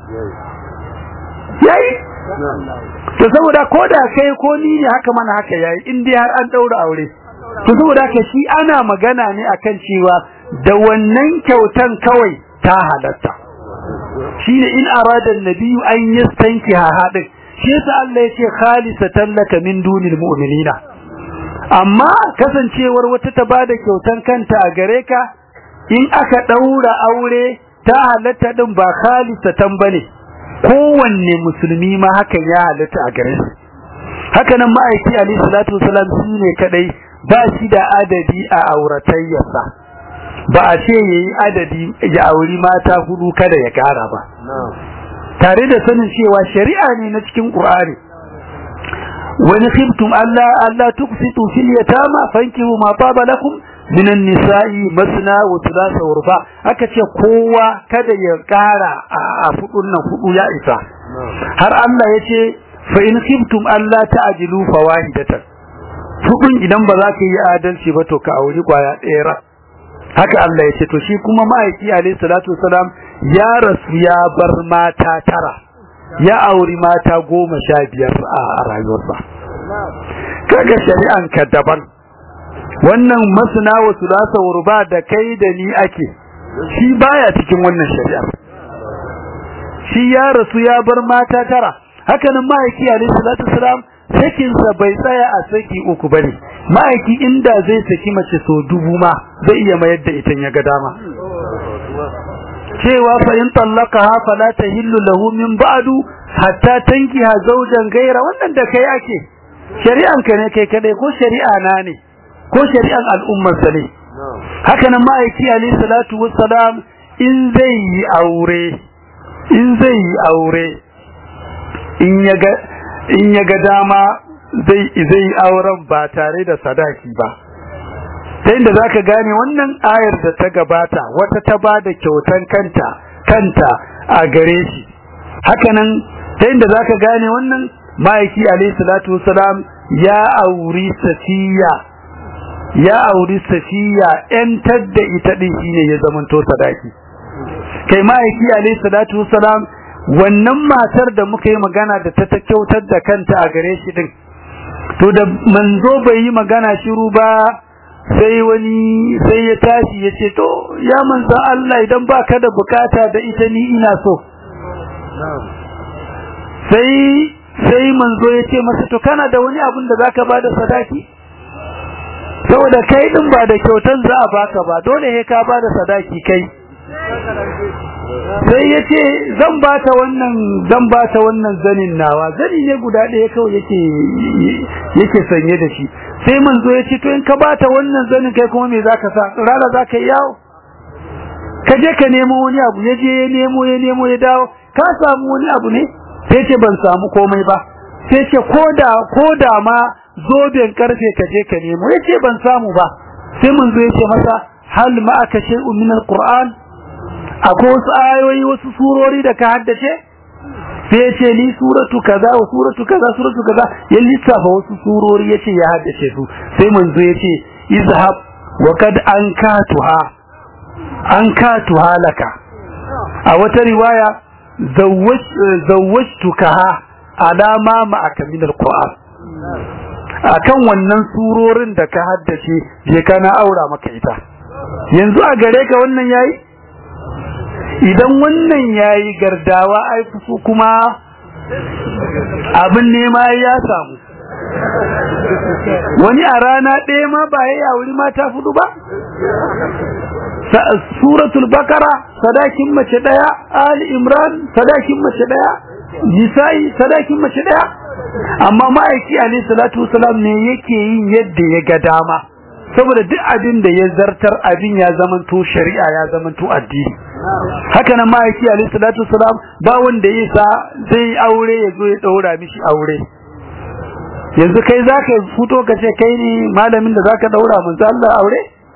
To saboda ko da kai ko ni ne haka mana haka yayi, in dai har an daura aure. To saboda haka shi ana magana ne akan cewa da wannan kyautan kawai ta halatta. Shine in arada an-nabiyyu an yastankiha hadin, shi yasa Allah yace khalisatan laka min dunil mu'minina. amma kasancewar wata ta bada kyautan kanta a gare ka in aka daura aure ta halatta din ba khalisatan bane kowanne musulmi ma hakan ya halatta a gare shi haka nan ma'aiki alayhi salatu wasalam shine kadai ba shi da adadi a auratayyarsa ba a ce yayi adadi ya auri mata hudu kada ya kara ba tare da sanin cewa shari'a ne na cikin Qur'ani wani khiftum alla tuqsitu fil yatama fankihu ma taba lakum minan nisa'i masna wa thulatha wa ruba aka ce kowa kada ya kara a fudun nan hudu ya isa har Allah yace fa in khiftum alla ta'jilu fawahidatan fudun idan ba za ka yi adalci ba to ka auri kwaya ɗaya haka Allah yace to shi kuma ma'aiki alayhi salatu wasalam ya rasu ya bar mata 9 ya auri mata 15 a rayuwarsa kaga shari'an ka daban wannan masna wa sulasa urba da kai da ni ake shi baya cikin wannan shari'ar shi ya rasu ya bar mata 9 haka nan ma'aiki alayhi salatu wasalam sakin sa bai tsaya a saki uku bane ma'aiki inda zai saki mace so 1000 ma zai iya mayar da ita ya ga dama cewa fa in tallaqaha fala tahillu lahu min ba'du hatta tankiha zawjan ghayra wannan da kai ake shari'an ka ne kai kadai ko shari'a na ne ko shari'an al'ummar sa ne haka nan ma'aiki alayhi salatu wassalam in zai yi aure in yaga dama zai auren ba tare da sadaki ba ta inda zaka gane wannan ayar da ta gabata wata ta bada kyautan kanta a gare shi hakanan ta inda zaka gane wannan ma'aiki alayhi salatu wasalam ya auri safiya yantar da ita din shine ya zamanto sadaki kai ma'aiki alayhi salatu wasalam wannan matar da muka yi magana da ta kyautar da kanta a gare shi din to da manzo bai yi magana shiru ba sai ya tashi ya ce to ya manzo Allah idan baka da bukata da ita ni ina so sai manzo ya ce masa to kana da wani abun da zaka bada sadaki saboda kai din ba da kyautan za a baka ba dole he ka bada sadaki kai sai yace zan bata wannan zanin nawa zani ne guda ɗaya kawai yake sanye da shi sai manzo yace to in ka bata wannan zanin kai kuma me zaka sa rana zaka yi yawo ka je ka nemo wani abu yaje ya nemo ya dawo ka samu wani abu ne sai ce ban samu komai ba sai ce koda ma zoben karfe ka je ka nemo yace ban samu ba sai manzo yace masa hal ma aka shay'un min alquran akwai wasu ayoyi wasu surori da ka haddace sai yace ni suratu kaza wa suratu kaza ya lissafa wasu surori yace ya haddace su sai manzo yace izhab wa kad ankatuha laka a wata riwaya zawwajtukaha ala ma ma'aka min alquran akan wannan surorin da ka haddace je kana aura maka ita yanzu a gare ka wannan yayi idan wannan yayi gardawa ai su kuma abin nema ya samu wani a rana ɗaya ma ba ya wuri mata fudu ba suratul bakara sadakin mace daya ali imran sadakin mace daya nisa'i sadakin mace daya amma ma'aiki alayhi salatu wasalam ne yake yin yadda ya ga dama saboda duk abin da ya zartar abin ya zamanto shari'a ya zamanto addini haka nan ma'aiki alayhi salatu wasalam ba wanda ya sa zai aure ya zo ya daura mishi aure yanzu kai zaka fito ka ce kai ne malamin da zaka daura manzo Allah aure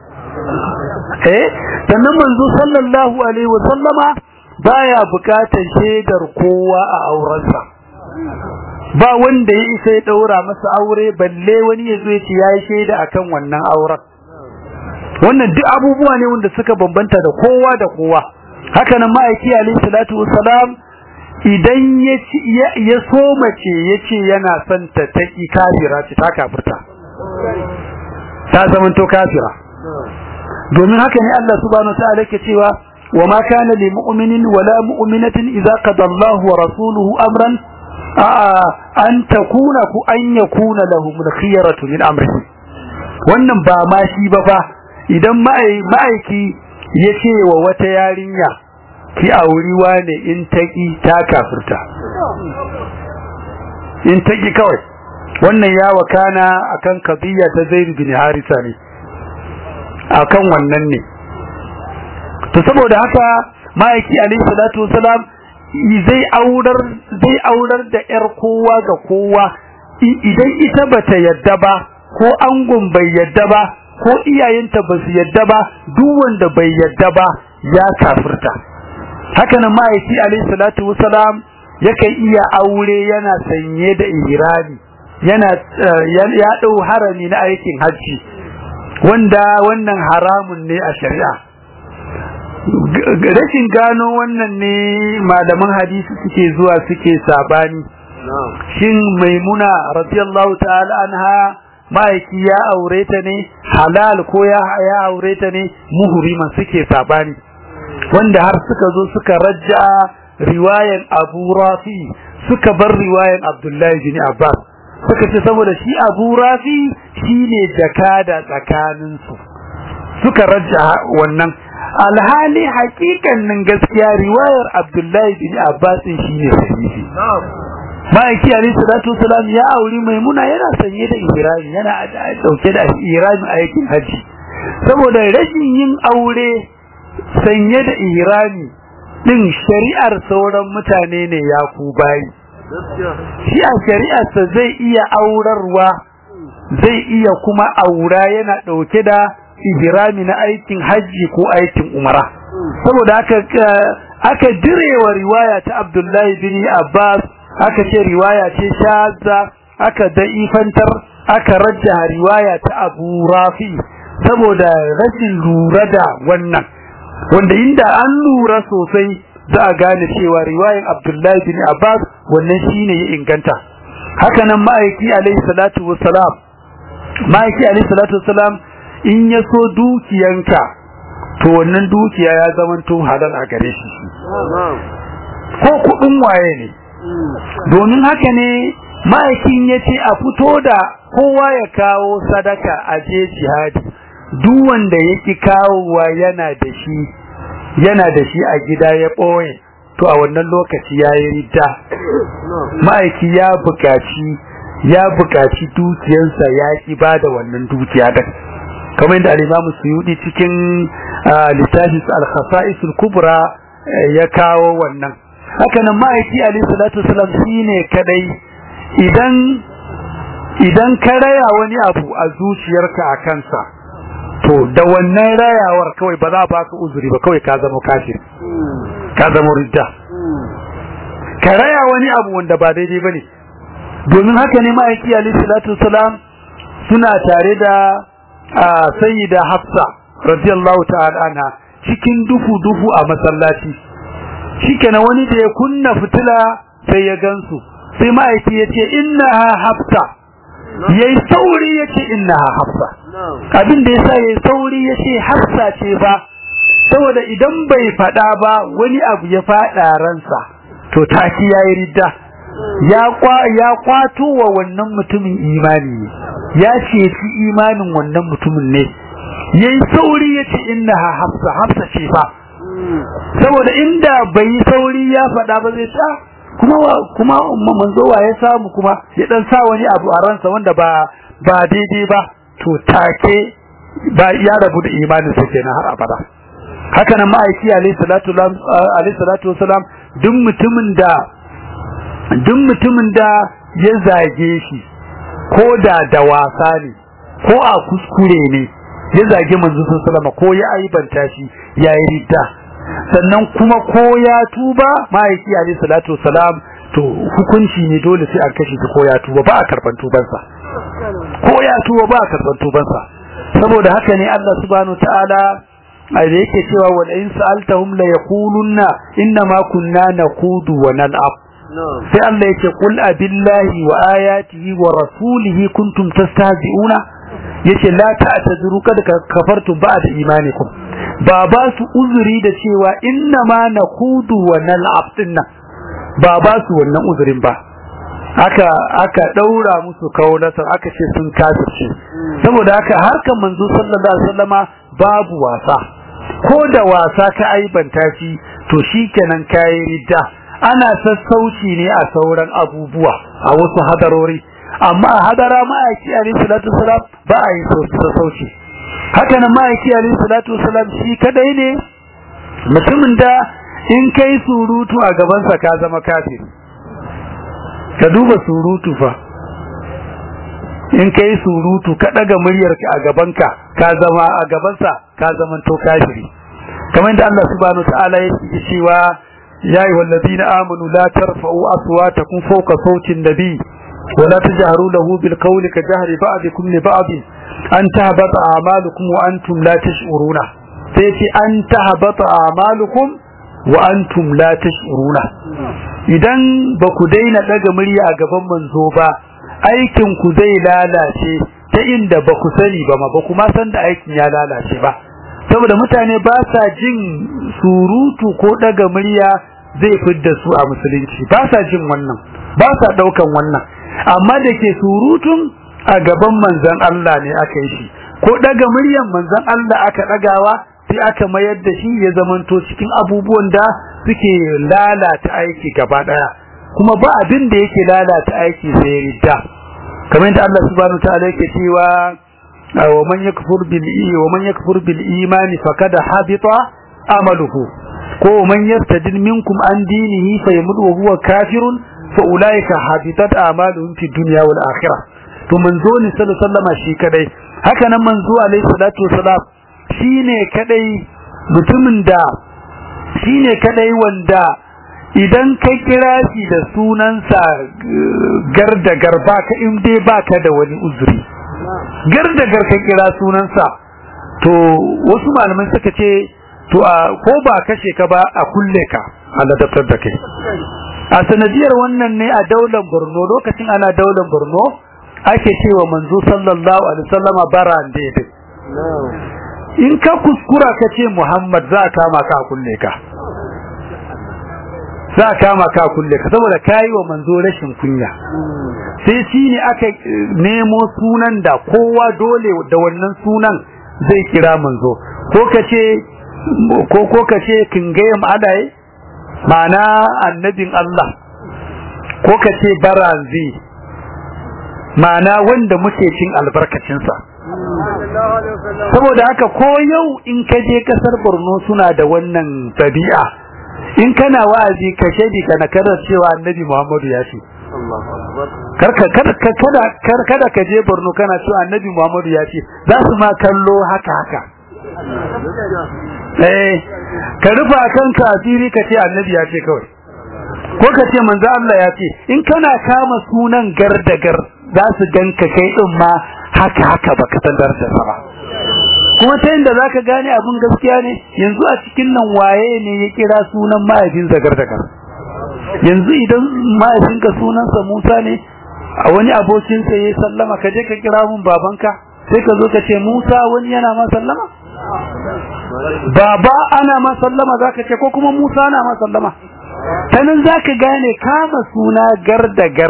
sannan manzo sallallahu alaihi wasallama baya bukatar shaidar kowa a aurensa ba wanda ya isa ya daura masa aure balle wani ya zo ya ce yayi shaida akan wannan auren wannan duk abubuwa ne wanda suka bambanta da kowa da kowa haka nan ma'aiki alaihi salatu wassalam idan ya so mace yace yana son ta taki kafira ce ta kafirta ta zamanto kafira domin haka ne Allah subhanahu wa ta'ala yake cewa wama kana lil mu'minin wala mu'minatin idza qada Allahu wa rasuluhu amran an yakuna lahum al-khiyaratu min amrihi wannan ba ma shi ba fa idan ma'aiki ya ce wa wata yarinya ki auri wane in taki ta kafirta in taki kawai wannan ya wakana akan qadiyya ta Zaid bin Harisa ne akan wannan ne to saboda haka ma'aiki alayhi salatu wasalam zai aurar da yar kowa ga kowa idan ita bata yadda ba ko angon bai yadda ba ko iyayenta ba su yadda ba duk wanda bai yadda ba ya kafirta haka nan ma'aiki alayhi salatu wasalam yakan iya aure yana sanye da ihrami yana ya dau harami na aikin hajji wanda wannan haramun ne a shari'a rashin gano wannan ne malaman hadisi suke zuwa suke sabani shin Maimuna radiyallahu ta'ala anha ma'aiki ya aure ta ne halal ko ya aure ta ne muhriman suke sabani wanda har suka zo suka rajja riwayan Abu Rafi suka bar riwayan Abdullahi bin Abbas suka ce saboda shi Abu Rafi shine jakada tsakanin su suka rajja wannan alhali hakikannin gaskiya riwayar Abdullahi bin Abbas shine sahihi ma'aiki alayhi salatu wasalam ya auri Maimuna yana sanye da ihrami yana dauke da ihrami aikin haji saboda rashin yin aure sanye da ihrami din shari'ar sauran mutane ne ya ku bayi shi a shari'arsa zai iya aurarwa zai iya kuma aura yana dauke da ihrami na aikin haji ko aikin umara saboda aka direwa riwaya ta Abdullahi bin Abbas aka ce riwaya ce shazza aka da'ifantar aka rajja riwaya ta Abu Rafi saboda rashin lura da wannan wanda inda an lura sosai za a gane cewa riwayar Abdullahi bin Abbas wannan shine ya inganta haka nan ma'aiki alayhi salatu wassalam in ya so dukiyanka to wannan dukiya ya zamanto halal a gare shi ko kudin waye ne domin haka ne ma'aikin ya ce a fito da kowa ya kawo sadaka a je jihadi duk wanda yake kawowa yana da shi a gida ya ɓoye to a wannan lokaci ya yi ridda ma'aiki ya buƙaci dukiyarsa ya ki ba da wannan dukiya da kamar yadda al-Imam Suyuti cikin littafin al-Khasa'is al-Kubra ya kawo wannan haka nan ma'aiki alayhi salatu wasallam shine kadai idan ka raya wani abu a zuciyarka a kansa to da wannan rayawar kawai ba za a baka uzuri ba kawai ka zama kafir ka zama ridda ka raya wani abu wanda ba daidai bane domin haka ne ma'aiki alayhi salatu wasallam suna tare da sayyida Hafsa radiyallahu ta'ala anha cikin duhu a masallaci shikenan wani da ya kunna fitila sai ya gansu sai ma'aiki yace innaha Hafsa yayi sauri yace innaha Hafsa abin da yasa yayi sauri yace Hafsa ce ba saboda idan bai fada ba wani abu ya fada ransa to taki yayi ridda ya kwato wa wannan mutumin imani ya ce shi imanin wannan mutumin ne yayi sauri yace innaha Hafsa ce fa saboda inda bai sauri ya fada ba zai ta kuma manzo wa ya samu kuma ya dan sa wani abu a ransa wanda ba daidai ba to take ba ya rabu da imanin sa kenan har abada haka nan ma'aiki alayhi salatu wasalam duk mutumin da ya zage shi ko da wasa ne ko a kuskure ne ya zage manzo sallallahu ko ya aibanta shi yayi ridda sannan kuma ko ya tuba ma'aiki alayhi salatu wasalam to hukunci ne dole sai an kashe shi ko ya tuba ba a karban tubansa saboda haka ne Allah subhanahu ta'ala da yake cewa wal in sa'altahum la yaqulunna inna ma kunna naqudu wa nal'ab sai Allah yake qul abillahi wa ayatihi wa rasulihi kuntum tastahzi'una yace la ta'tadiru kad kafartum ba'da imanikum ba su uzuri da cewa inna ma naqudu wa nal'ab dinna ba su wannan uzurin ba aka daura musu kaunata aka ce sun kafirce saboda haka harkan manzo sallallahu alaihi wasallama babu wasa ko da wasa ka aibanta shi to shikenan kai ridda ana sassauci ne a sauran abubuwa a wasu hadarori amma a hadara ma'aiki alaihi salatu wasalam ba a yi sassauci haka nan ma'aiki alaihi salatu wasalam shi kadai ne mutumin da in kai surutu a gabansa ka zama kafiri ka duba surutu fa in kai surutu ka daga muryarka a gabanka ka zama a gabansa ka zama to kafiri kamar da Allah subhanahu wa ta'ala yake cewa ya ayyuhal ladina amanu la tarfa'u aswatakum fawqa sawti an-nabi wa la tajharu lahu bil qawli ka jahri ba'dikum li ba'd an tahbata a'malukum wa antum la tash'uruna sai ce an tahbata a'malukum wa antum la tash'uruna idan ba ku daina daga murya a gaban manzo ba aikin ku zai lalace ta inda ba ku sani ba ma ba kuma san da aikin ya lalace ba saboda mutane ba sa jin surutu ko daga murya zai fidda su a musulunci ba sa jin wannan ba sa daukan wannan amma da ke surutun a gaban manzon Allah ne aka yi shi ko daga muryan manzon Allah aka dagawa sai aka mayar da shi ya zamanto cikin abubuwan da suke lalata aiki gaba daya kuma ba abin da yake lalata aiki sai ridda kamar da Allah subhanahu ta'ala yake cewa wa man yakfur bil iman faqad habita amaluhu ko man yartadid minkum an dinihi fayamut wa huwa kafirun fa ulaika habitat amaluhum fid dunya wal akhirah to manzo ne sallallahu alaihi wasallam shi kadai haka nan manzo alaihi salatu wasalam shine kadai mutumin da shine kadai wanda idan ka kira shi da sunansa gardagar baka in dai baka da wani uzuri gardagar ka kira sunansa to wasu malaman suka ce to ko ba kashe ka ba a kulle ka Allah daftar da kai a sanadiyar wannan ne a daular Borno lokacin ana daular Borno ake cewa manzo sallallahu alaihi wasallama barande dai in ka kuskura ka ce Muhammad za ka kama ka kulle ka za ka kama ka kulle ka saboda kai wa manzo rashin kunya sai shi ne aka nemo sunan da kowa dole da wannan sunan zai kira manzo ko kace kingayam adai ma'ana annabin Allah ko kace baranzi ma'ana wanda muke cin albarkacin sa saboda haka ko yau in ka je kasar Borno suna da wannan tabi'a in kana wa'azi ka shaidi kana karar cewa annabi Muhammadu ya ce kada ka je Borno kana cewa annabi Muhammadu ya ce za su ma kallo haka ka rufa kanka asiri ka ce annabi ya ce kawai ko ka ce manzo Allah ya ce in kana kama sunan gardagar za su ganka kai din ma haka baka san darajar ba kuma ta inda zaka gane abun gaskiya ne yanzu a cikin nan waye ne ya kira sunan mahaifin gardagar yanzu idan mahaifinka sunansa Musa ne a wani abokin sa yayi sallama ka je ka kira mun babanka sai ka zo ka ce Musa wani yana ma sallama baba ana ma sallama zaka ce ko kuma Musa ana ma sallama tanan zaka gane kama suna gardagar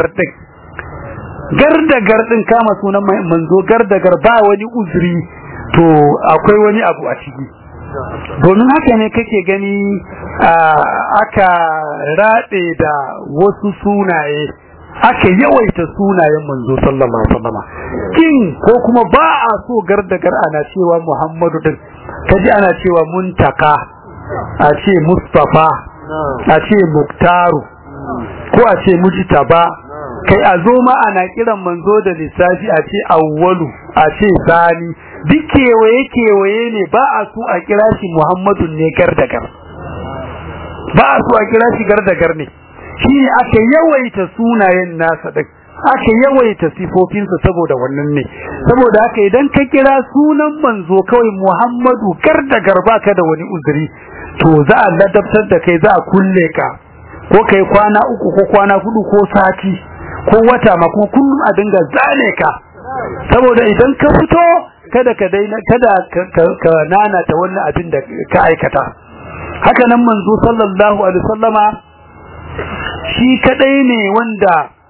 din kama sunan manzo gardagar ba wani uzuri to akwai wani abu a ciki domin haka ne kake gani aka rade da wasu sunaye aka yawaita sunayen manzo sallallahu alaihi wasallam kin ko kuma ba a so gardagar ana cewa Muhammadu din kaji ana cewa Muntaka a ce Mustafa a ce Muktaru ko a ce Mujtaba kai a zo ma ana kiran manzo da lissafi a ce Awwalu a ce Sani duk kewaye ne ba a so a kira shi Muhammadu ne gardagar ba a so a kira shi gardagar ne shi aka yawaita sunayen nasa din aka yawaita sifofinsa saboda wannan ne saboda haka idan ka kira sunan manzo kawai Muhammadu gardagar baka da wani uzuri to za a ladabtar da kai za a kulle ka ko kai kwana 3 ko kwana 4 ko sati ko wata ma kuma kullum a dinga zane ka saboda idan ka fito kada ka nana ta wannan abin da ka aikata haka nan manzo sallallahu alaihi wasallama shi kadai ne wanda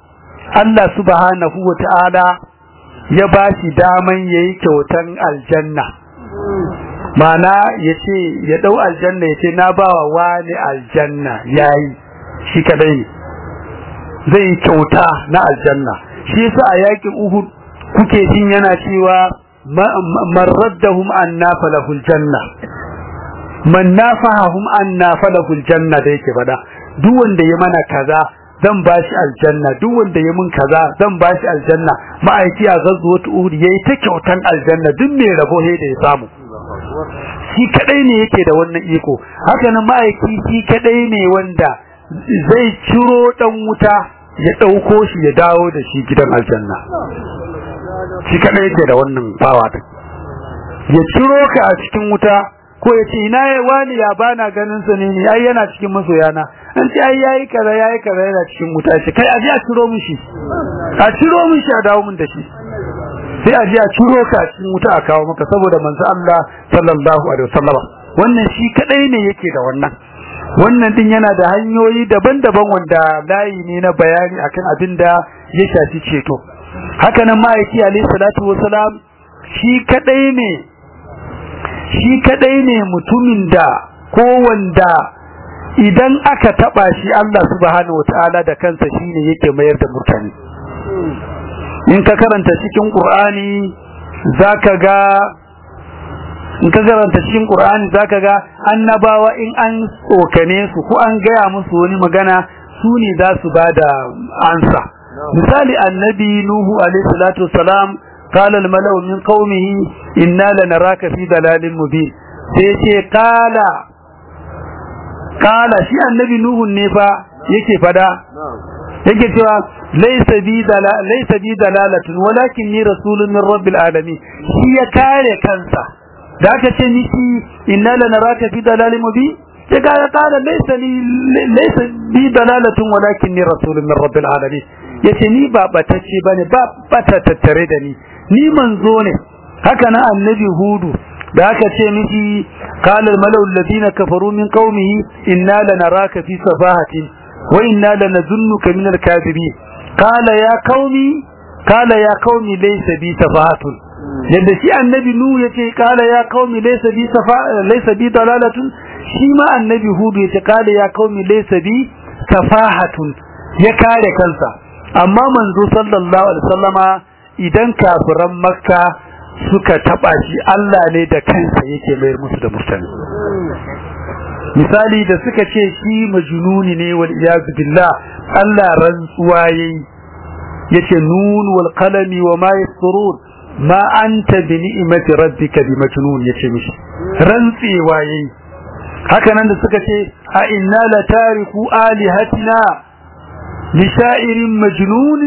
Allah subhanahu wata'ala ya bashi daman yayi kyautan aljanna mana yace ya dau aljanna yace na bawa wani aljanna yayi shi kadai ne zai kyauta na aljanna shi yasa a yakin Uhud kuke jin yana cewa man raddahum anna falahul janna man nafahum anna falahul janna da yake fada duk wanda ya mana kaza zan bashi aljanna duk wanda ya mun kaza zan bashi aljanna ma'aiki a gazwat Uhud yayi ta kyautan aljanna duk mai rabo he da ya samu shi kadai ne yake da wannan iko haka nan ma'aiki shi kadai ne wanda zai ciro dan wuta ya dauko shi ya dawo da shi gidan aljanna shi kadai yake da wannan bawa din ya ciro ka a cikin wuta ko ya ce ina wani ya bana ganin sa ne ai yana cikin masoyana an ce ai yayi kaza yana cikin wuta shi kai aje a ciro min shi a dawo min da shi sai aje a ciro ka a cikin wuta a kawo maka saboda manzo Allah sallallahu alaihi wasallam wannan shi kadai ne yake da wannan din yana da hanyoyi daban-daban wanda layi ne na bayani akan abin da ya shafi ceto haka nan ma'aiki alaihi salatu wasalam shi kadai ne mutumin da ko wanda idan aka taba shi Allah subhanahu wataala da kansa shine yake mayar da mutane in ka karanta cikin Qur'ani zaka ga annabawa in an tsokane su ko an gaya musu wani magana su ne za su bada ansa misali annabi nuhu alaihi salatu wassalam qala al mala'u min qaumihi inna lanaraka fi dalalin mubin sai ce qala shi annabi nuhu ne fa yake fada yake cewa laysa bi dalalatun walakin ni rasulun min rabbil alamin shi ya kare kansa da aka ce miki inna lanaraka fi dalalin mubin sai ga qala laysa bi dalalatun walakin ni rasulun min rabbil alamin yace ni ba batacce bane ba bata tattare da ni manzo ne haka na annabi hudu da aka ce miki qala al mala'u alladhina kafaru min qaumihi inna lanaraka fi safahatin wa inna lanazunnuka min al kadhibin qala ya qaumi laysa bi safahatun yadda shi annabi nu yace qala ya qaumi laysa bi dalalatun shi ma annabi hudu yace qala ya qaumi laysa bi safahatun ya kare kansa amma manzo sallallahu alaihi wasallama idan kafiran makka suka taba shi Allah ne da kansa yake mayar musu da murtani misali da suka ce shi majnuni ne wal iyaz billah Allah rantsuwa yace nun wal qalami wa ma yasrun ma anta bi ni'mati rabbika bi majnun yace mishi rantsewa haka nan da suka ce a inna la tariku alihatina li sha'irin majnun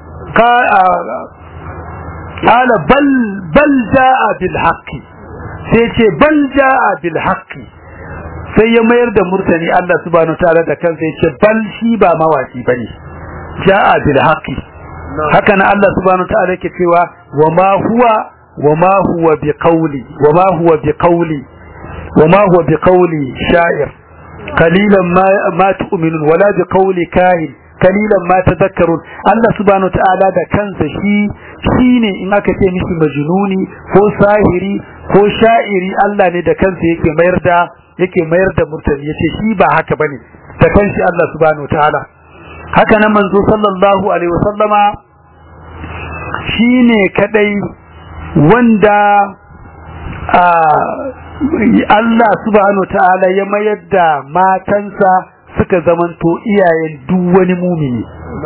qala bal jaa bil haqqi sai ce bal jaa bil haqqi sai ya mayar da murtani Allah subhanahu wa ta'ala da kansa yace bal shi ba mawaki bane jaa bil haqqi haka nan Allah subhanahu wa ta'ala yake cewa wama huwa biqawli sha'ir qalilan ma tu'minun wala biqawli kahin qalilan ma tadhakkarun Allah subhanahu wa ta'ala da kansa shine in aka ce miki majnuni ko sahiri ko sha'iri Allah ne da kansa yake mayar da murtani yace shi ba haka bane da kanshi Allah subhanahu wa ta'ala haka nan manzo sallallahu alaihi wasallama shine kadai wanda Allah subhanahu wataala ya mayar da matansa suka zamanto iyayen duk wani mumini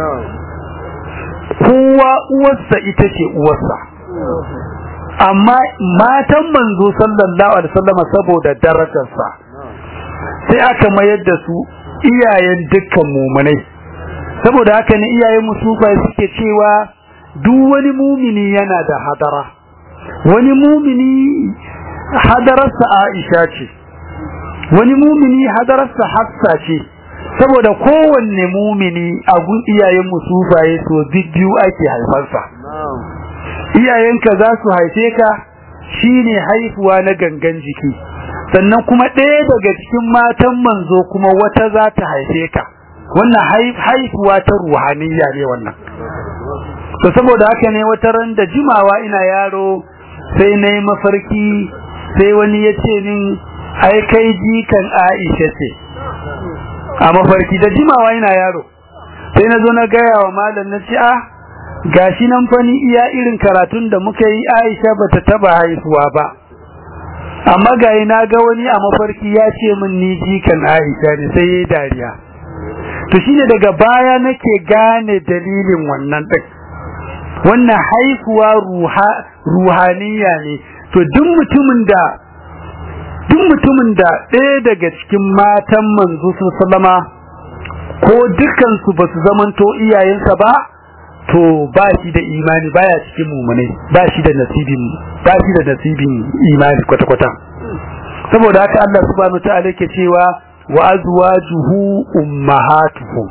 kowa uwarsa ita ce uwarsa amma matan manzo sallallahu alaihi wasallama saboda darajarsa sai aka mayar da su iyayen dukkan mu'minai saboda haka ne iyayen musufa suke cewa duk wani mumini yana da hadara wani mumini hadararsa Aisha ce wani mumini hadararsa Hafsa ce saboda kowanne mumini a gun iyayen musufaye so biyu ake haifarsa iyayenka za su haife ka shine haifuwa na gangan jiki sannan kuma ɗaya daga cikin matan manzo kuma wata za ta haife ka wannan haifuwa ta ruhaniya ne wannan. To saboda haka ne wata ran da jimawa ina yaro sai nayi mafarki, sai wani ya ce min ai kai jikan Aisha ce a mafarki, da jimawa ina yaro. Sai na zo na gaya wa malam na ce gashi nan fa ni iya irin karatun da muka yi Aisha bata taba haihuwa ba, amma gayi na ga wani a mafarki ya ce min ni jikan Aisha ne, sai yayi dariya. To shine daga baya nake gane dalilin wannan din. Wannan haifuwa ruhaniya ne. To duk mutumin da ɗaya daga cikin matan manzo sallama ko dukkan su basu zamanto iyayensa ba, to ba shi da imani, baya cikin mu'mini, ba shi da nasibin imani kwata-kwata. Saboda haka Allah subhanahu wa ta'ala yake cewa wa azwajuhu ummahatuhum,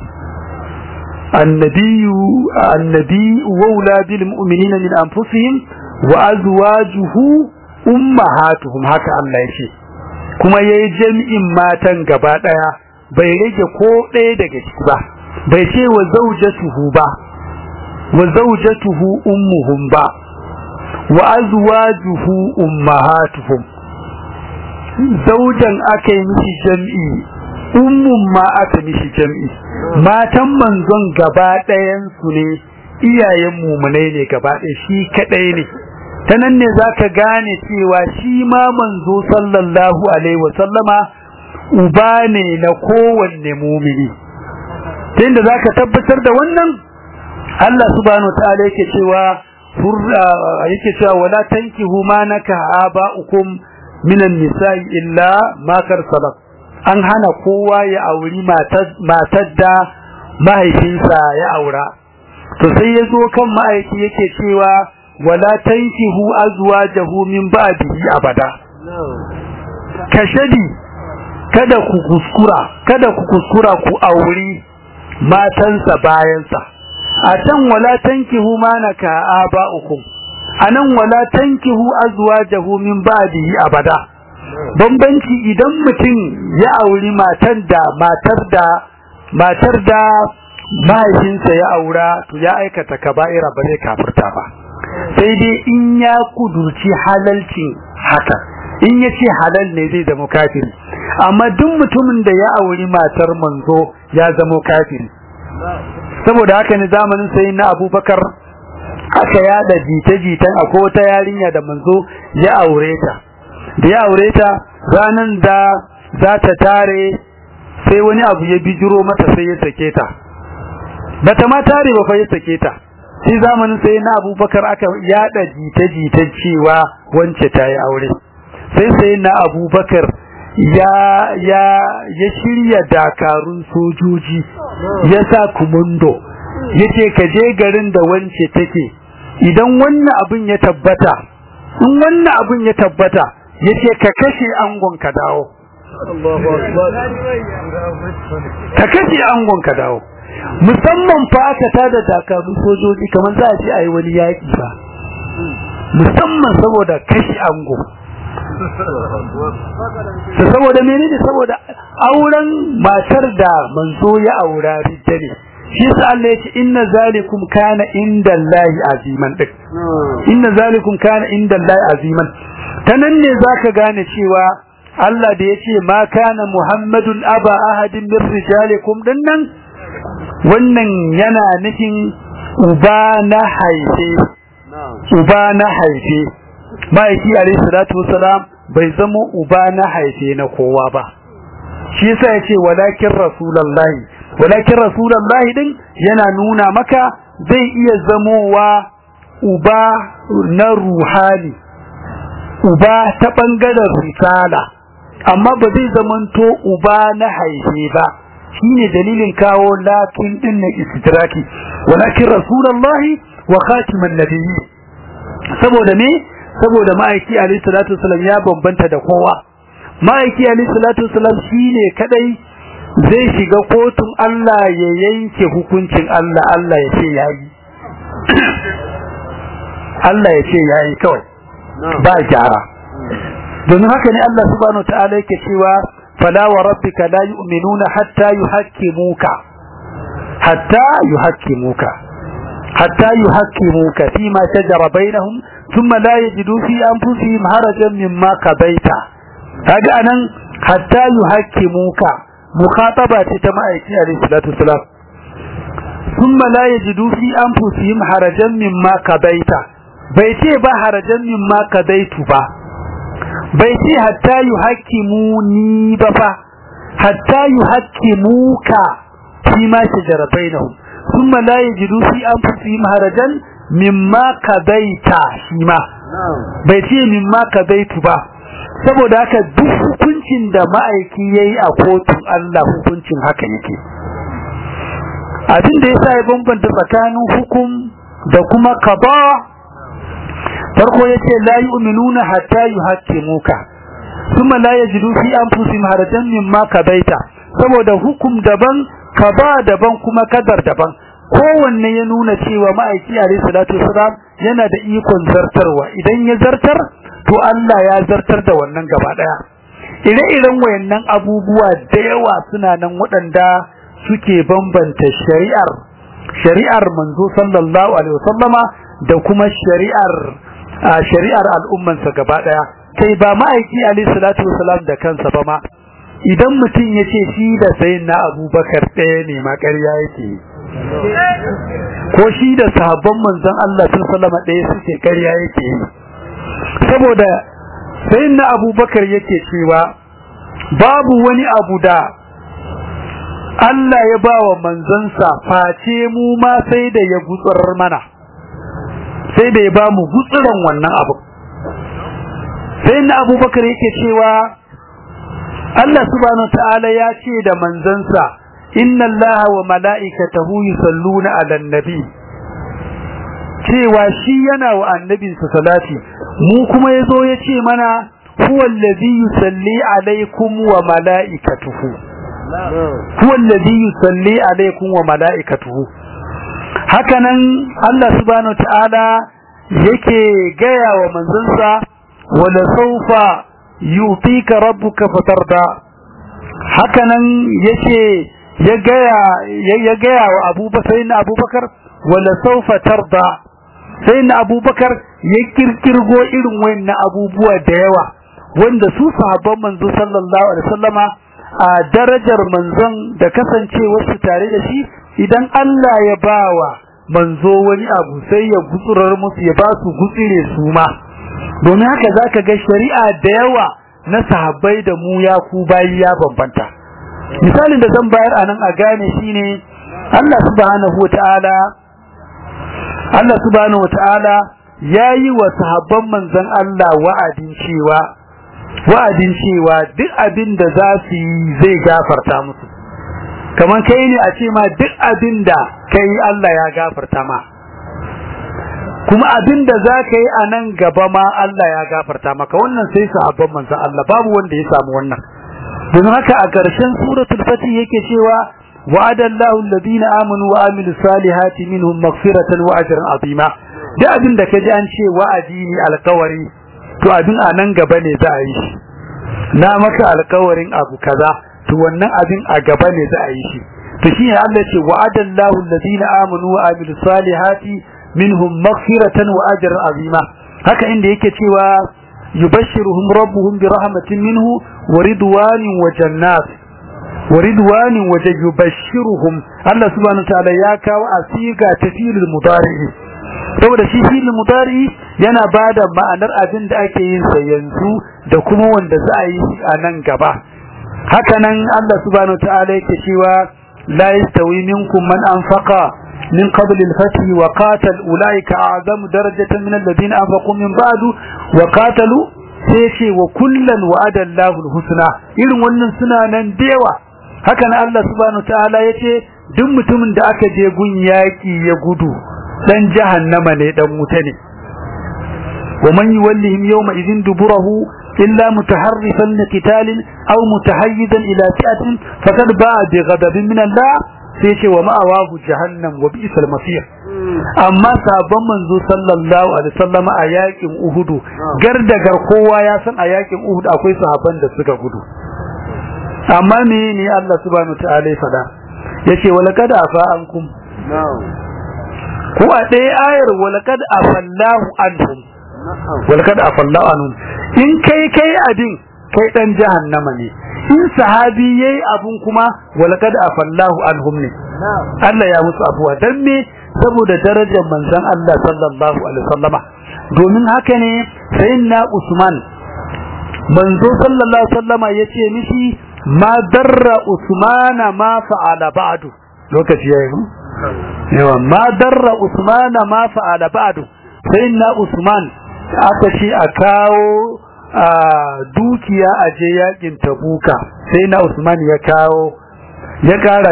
annabi wawla bil mu'minina min anfusihim wa azwajuhu ummahatuhum, haka Allah yake. Kuma yayi jami'in matan gaba daya, bai rage ko ɗaya daga ciki ba, bai ce wa zawjatuhu ba, wa zawjatuhu ummuhum ba, wa azwajuhu ummahatuhum. Zaujan aka yi mishi jam'i, ummun ma aka mishi jam'i. Matan manzon gaba ɗayan su ne iyayen mumunai ne gaba ɗaya, shi kadai ne. Ta nan ne zaka gane cewa shi ma manzo sallallahu alaihi wa sallama uba ne na kowanne mumini. Ta yadda zaka tabbatar da wannan, Allah subhanahu ta'ala yake cewa wala tankihu ma naka aba'ukum minan nisa'i illa ma kar salaf. An hana kowa ya auri matar da mahaifinsa ya aura. To sai ya zo kan ma'aiki yake cewa wala tankihu azwajahu min ba'dihi abada. Kashadi kada ku kuskura ku auri matansa bayansa. A can wala tankihu ma naka aba'ukum, anan wala tankihu azwajahu min ba'dihi abada. Bambanci idan mutum ya auri matar da mahaifinsa ya aura, to ya aikata kaba'ira, ba zai kafirta ba, sai dai in ya kudurci halalcin haka. In ya ce halal ne zai zama kafiri, amma duk mutumin da ya auri matar manzo ya zama kafiri. Saboda haka ne zamanin sai na Abubakar aka yada jita-jitan akwai wata yarinya da manzo ya aure ta. Da ya aure ta, ranan da za ta tare sai wani abu ya bijiro mata, sai ya sake ta. Bata ma tare ba fa ya sake ta. Sai zamanin sai na Abubakar aka yada jita-jitan cewa wance ta yi aure. Sai na Abubakar ya shirya dakarun sojoji, ya sa kumando, yace ka je garin da wance take, idan wannan abin ya tabbata, in wannan abin ya tabbata, yace ka kashe angon ka dawo. Ka kashe angon ka dawo. Musamman fa aka tada dakarun sojoji kamar za a ce ayi wani yaki fa, musamman saboda kashe ango. Saboda menene? Saboda auren matar da manzo ya aura ridda ne. Shi yasa Allah ya ce inna zalikum kana indallahi aziman din. Inna zalikum kana indallahi aziman. Tanan ne zaka gane cewa Allah da yace ma kana Muhammadun aba ahadin min rijalikum dinnan, wannan yana nufin uba na haife. Uba na haife. Ma'aiki alayhi salatu wassalam bai zama uba na haife na kowa ba. Shi yasa yace walakin rasulullahi din yana nuna maka zai iya zamowa uba na ruhani, uba ta bangaren risala, amma ba zai zamanto uba na haife ba. Shine dalilin kawo lakin din na istidraki, walakin rasulullahi wa khatiman nabiyyi. Saboda me? Saboda ma'aiki alayhi salatu wasallam ya bambanta da kowa. Ma'aiki alayhi salatu wasallam shine kadai zai shiga kotun Allah ya yanke hukuncin Allah, Allah ya ce yayi. Allah ya ce yayi kawai, ba gyara. Domin haka ne Allah subhanahu wataala yake cewa fala wa rabbika la yu'minuna hatta yuhakkimuka hatta yuhaqqimuka fima shajara bainahum thumma la yajidu fi anfusihim harajan mimma qadaita. kaga anan hatta yuhaqqimuka mukhataba ce ta ma'aiki alayhi salatu wasalam. thumma la yajidu fi anfusihim harajan mimma qadaita, bai ce ba harajan mimma qadaitu ba, bai ce hatta yuhaqqimuni ba fa, hatta yuhaqqimuka fima shajara bainahum thumma la yajidu fi anfusihim harajan mimma qadaita, shi ma bai ce mimma qadaitu ba. saboda haka duk hukuncin da ma'aiki yayi a kotun Allah hukuncin haka yake. abin da yasa ya bambanta tsakanin hukum da kuma qada, farko yace la yu'minuna hatta yuhaqqimuka thumma la yajidu fi anfusihim harajan mimma qadaita, saboda hukum daban qada daban kuma kadar daban. kowanne ya nuna cewa ma'aiki alayhi salatu wasalam yana da ikon zartarwa, idan ya zartar to Allah ya zartar da wannan gaba daya. ire-iren wayannan abubuwa da yawa suna nan waɗanda suke bambanta shari'ar manzo sallallahu alaihi wasallama da kuma shari'ar al'ummansa gaba daya. kai ba ma'aiki alayhi salatu wasalam da kansa ba ma, idan mutum ya ce shi da sayyidina Abubakar ɗaya ne ma ƙarya yake, ko shi da sahabban manzon Allah sallallahu alaihi wasallama ɗaya suke ƙarya yake. saboda sayyidina Abubakar yake cewa babu wani abu da Allah ya ba wa manzansa face mu ma sai da ya gutsurar mana, sai da ya ba mu gutsuran wannan abu. sayyidina Abubakar yake cewa Allah subhanahu wa ta'ala ya ce da manzansa inna Allaha wa mala'ikatahu yusalluna 'alan nabi, cewa shi yana wa annabinsa salati, mu kuma yazo ya ce mana huwa allazi yusalli 'alaykum wa mala'ikatuhu, huwa allazi yusalli 'alaykum wa mala'ikatuhu. hakanan Allah subhanahu wa ta'ala yake gaya wa manzansa wala sawfa yutika rabbuka fatarda. hakanan yace ya gaya wa Abubakar wala sawfa tarda. sayyidina Abubakar ya kirkirgo irin wayannan abubuwa da yawa wanda su sahabban manzo sallallahu alaihi wasallama a darajar manzon da kasancewar su tare da shi, idan Allah ya bawa manzo wani abu sai ya gutsurar musu, ya ba su gutsire su ma. domin haka zaka ga shari'a da yawa na sahabbai da mu ya ku bayi ya bambanta. misalin da zan bayar anan a gane shine Allah subhanahu wataala yayi wa sahabban manzon Allah wa'adin cewa duk abin da za su yi zai gafarta musu. kaman kai ne a ce ma duk abin da kai Allah ya gafarta ma, kuma abin da za ka yi a nan gaba ma Allah ya gafarta maka. wannan sai sahabban manzon Allah, babu wanda ya samu wannan. don haka a ƙarshen suratul fatih yake cewa wa'adallahu alladhina amanu wa amilus salihati minhum maghfiratan wa ajran azima. da abin da kaji an ce wa'adi ne alƙawari, to abin a nan gaba ne za a yi shi. na maka alƙawarin abu kaza, to wannan abin a gaba ne za a yi shi. to shine Allah ce wa'adallahu alladhina amanu wa amilus salihati minhum maghfiratan wa ajran azima. haka inda yake cewa yubashshiruhum rabbuhum bi rahmatin minhu wa ridwanin wa jannat wa yubashshiruhum. Allah subhanahu wa ta'ala ya kawo asiga tafilul mudari, saboda shi filul mudari yana bada ma'anar abin da ake yin sa yanzu da kuma wanda za a yi a nan gaba. haka nan Allah subhanahu wa ta'ala yake cewa la yastawi minkum man anfaqa من قبل الفتح وقاتل أولئك أعظم درجة من الذين أنفقوا من بعد وقاتلوا سيشي وكلا وعد الله الحسنى. إذن wannan suna nan da yawa. haka nan Allah subhanahu ta'ala yace duk mutumin da aka je gun yaki ya gudu dan jahannama ne, dan wuta ne. wa man yuwallihim yawma idhin duburahu illa mutaharrifan liqitalin aw mutahayyizan ila fi'atin faqad ba'a bi ghadabin min Allah, sai ce wa ma'awahu jahannam wa bi'sal masir. amma sabon manzo sallallahu alaihi wasallam a yakin Uhud, gardagar kowa ya san a yakin Uhud akwai sahabban da suka gudu. amma menene Allah subhanahu wa ta'ala ya fada yace walaqad afa ankum ko a ɗaya ayar walaqad afallahu anhum walaqad afallahu anhum in kai abin kai dan jahannama ne in sahabi yayi abun kuma walaqad afallahu anhum ne Allah ya musu afuwa dan me saboda darajar manzon Allah sallallahu alaihi wasallama domin haka ne sayyidina Usman manzo sallallahu alaihi wasallama yace mishi ma darra Usmana ma fa'ala ba'du lokaci yayi yawa ma darra Usmana ma fa'ala ba'du sayyidina Usman aka ce a kawo dukiya a je yakin Tabuka sai na Usman ya kawo ya ƙara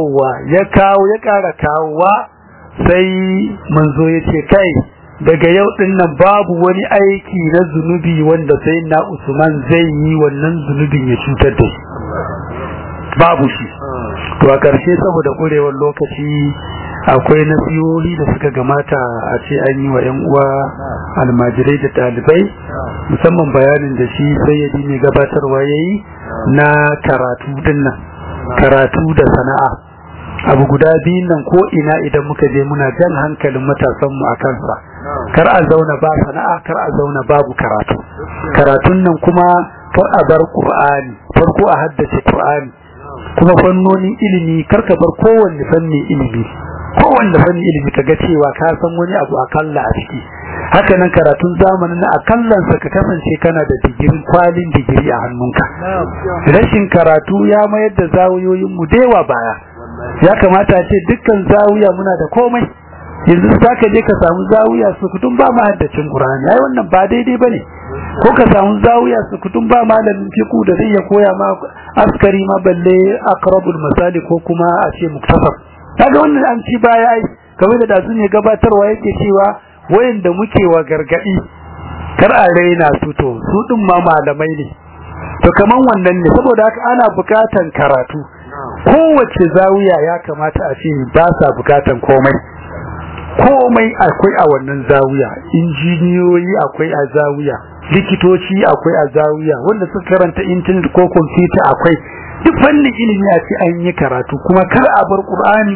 kawowa sai manzo ya ce kai daga yau din nan babu wani aiki na zunubi wanda sai na Usman zai yi wannan zunubin ya cutar da shi babu shi to a ƙarshe saboda ƙurewar lokaci akwai nasihohi da suka gamata a ce an yi wa 'yan uwa almajirai da ɗalibai musamman bayanin da shi sayyidi mai gabatarwa yayi na karatu dinnan karatu da sana'a abu guda biyun nan ko ina idan muka je muna jan hankalin matasan mu akan sa kar a zauna ba sana'a kar a zauna babu karatu karatun nan kuma kar a bar Qur'ani farko a haddace Qur'ani kuma fannonin ilimi kar ka bar kowanne fanni ilimi kaga cewa ka san wani abu akalla a ciki haka nan karatun zamanin na akallan sa ka kasance kana da kwalin digiri a hannunka rashin karatu ya mayar da zawiyoyin mu dewa baya ya kamata a ce dukkan zawiya muna da komai yanzu zaka je ka samu zawiya su kutun ba ma haddacin Qur'ani ai wannan ba daidai bane ko ka samu zawiya su kutun ba malamin fiqh da zai ya koya ma askari ma balle aqrabul masalik ko kuma a ce muktasar kaga wannan an ci baya ai kamar da dazu ne gabatarwa yake cewa wayanda muke wa gargadi kar a raina su to su din ma malamai ne to kaman wannan ne saboda haka ana bukatan karatu kowace zawiya ya kamata a ce ba sa bukatan komai akwai a wannan zawiya injiniyoyi akwai a zawiya likitoci akwai a zawiya wanda suka karanta internet ko computer akwai duk fannin ilimi a ce an yi karatu kuma kar a bar Qur'ani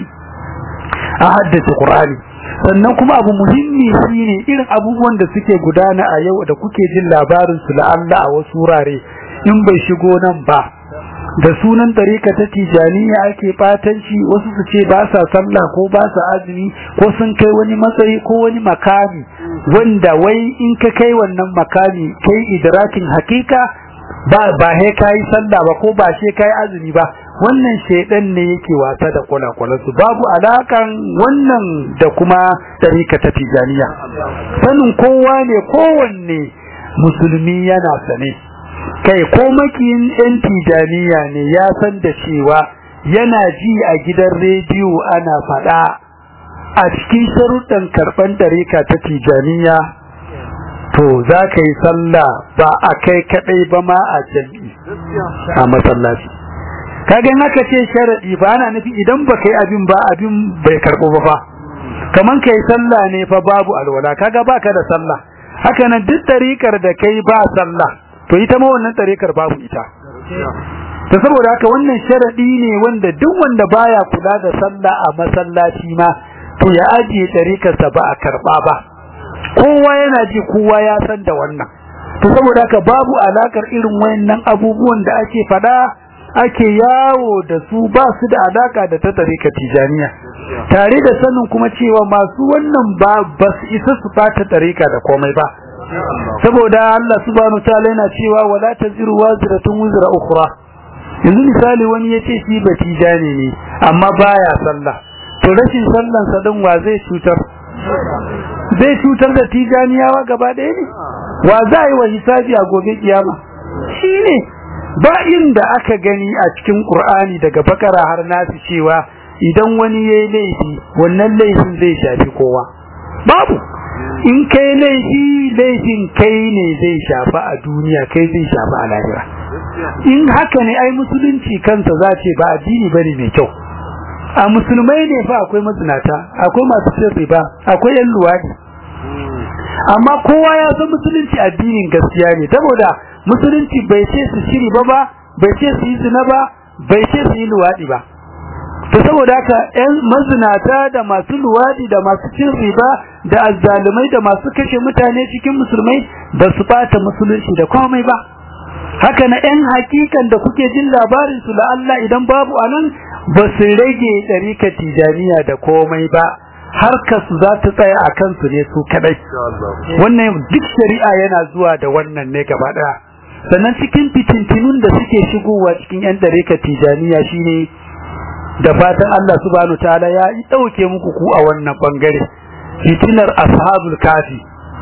a haddace Qur'ani sannan kuma abu muhimmi shine irin abubuwan da suke gudana a yau da kuke jin labarin su la'alla a wasu wurare in bai shigo nan ba da sunan tarika ta tijaniya ake fatanci wasu su ce ba sa sallah ko ba sa azumi ko sun kai wani matsayi ko wani makami wanda wai in ka kai wannan makami kai idrakin hakika ba he kai sallah ba ko ba she kai azumi ba wannan shedan ne yake wasa da kula su babu alakan wannan da kuma tarika ta tijaniya sanin kowa ne kowanne musulmi yana sane kai ko makiyin yan tijaniya ne ya san da cewa yana ji a gidan rediyo ana faɗa a cikin sharuɗan karɓar tarika ta tijaniya to za ka yi sallah ba a kai kaɗai ba ma a jami'i a masallaci kaga haka ce sharaɗi ba ana nufi idan ba kai abin bai karɓo ba fa kaman kai sallah ne fa babu alwala kaga baka da sallah haka nan duk tarikar da kai ba sallah to ita ma wannan tarikar babu ita to saboda haka wannan sharadi ne wanda duk wanda baya kula da sallah a masallaci ma to ya ajiye tarikar sa ba a karba ba kowa yana ji kowa ya san da wannan to saboda haka babu alakar irin wayannan abubuwan da ake fada ake yawo da su ba su da alaka da ta tarika tijaniya tare da sanin kuma cewa masu wannan ba su isa su fata tarika da komai ba saboda Allah subhanahu wataala yana cewa wala taziru waziratun wizra ukhra yanzu misali wani yace shi batijani ne amma baya sallah to rashin sallan sa din wa zai cutar da tijaniyawa gaba ɗaya ne wa zai wa hisabi a gobe kiyama shine ba inda aka gani a cikin Qur'ani daga Bakara har Nasi cewa idan wani yayi laifi wannan laifin zai shafi kowa babu in kai laifin kai ne zai shafa a duniya kai zai shafa a lahira in haka ne ai musulunci kansa zace ba addini bane mai kyau a musulmai ne fa akwai mazinata akwai masu cin riba akwai yan luwadi amma kowa ya san musulunci addinin gaskiya ne saboda musulunci bai ce su shiri ba bai ce su yi zina ba bai ce su yi luwadi ba to saboda haka ƴan mazinata da masu luwadi da masu cin riba da azzalumai da masu kashe mutane cikin musulmai ba su bata musulunci da komai ba. Haka na ƴan hakikan da kuke jin labarin su la Allah idan babu anan ba su rage ɗarika tijaniya da komai ba, harkar su za ta tsaya a kansu ne su kadai. Wannan duk shari'a yana zuwa da wannan ne gaba ɗaya. Sannan cikin fitintinun da suke shigowa cikin ƴan ɗarika tijaniya shine da fatan Allah subhanahu ta'ala ya dauke muku ku a wannan bangare, fitinar ashabul kafi.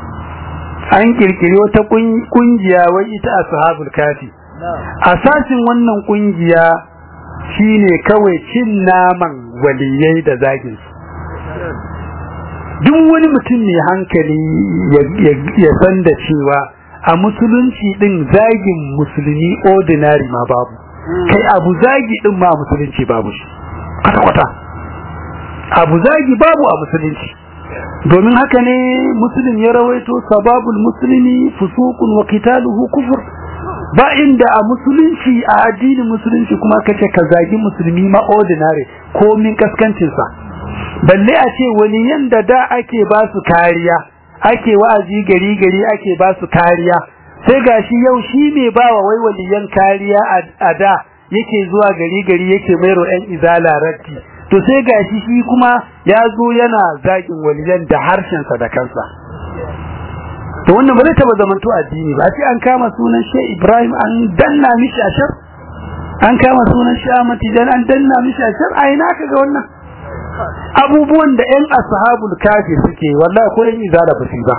An kirkiri wata kungiya wai ita ashabul kafi. Asasin wannan kungiya shine kawai cin naman waliyai da zagin su. Duk wani mutum mai hankali ya san da cewa a musulunci din zagin musulmi ordinary ma babu, kai abu zagi din ma musulunci babu shi kwata-kwata. Abu zagi babu a musulunci. Domin haka ne muslim ya rawaito sababul muslimi fusuqun wa qitaluhu kufur. Ba inda a musulunci a addinin musulunci kuma kace ka zagi musulmi ma ordinary ko min kaskancin sa. Balle a ce waliyan da ake ba su kariya, ake wa'azi gari ake ba su kariya, sai gashi yau shi ne bawa wai waliyan kariya a da yake zuwa gari yake mairo ɗan izala raddi, to sai gashi shi kuma ya zo yana zagin waliyan da harshensa da kansa. To wannan ba zai taba zamanto addini ba. Sai an kama sunan Sheikh Ibrahim an danna mishi ashar, an kama sunan Sheikh Ahmad Tijan an danna mishi ashar. Ai na kaga wannan abubuwan da ƴan ashabul kafi suke, wallahi ko ƴan izala ba su ba,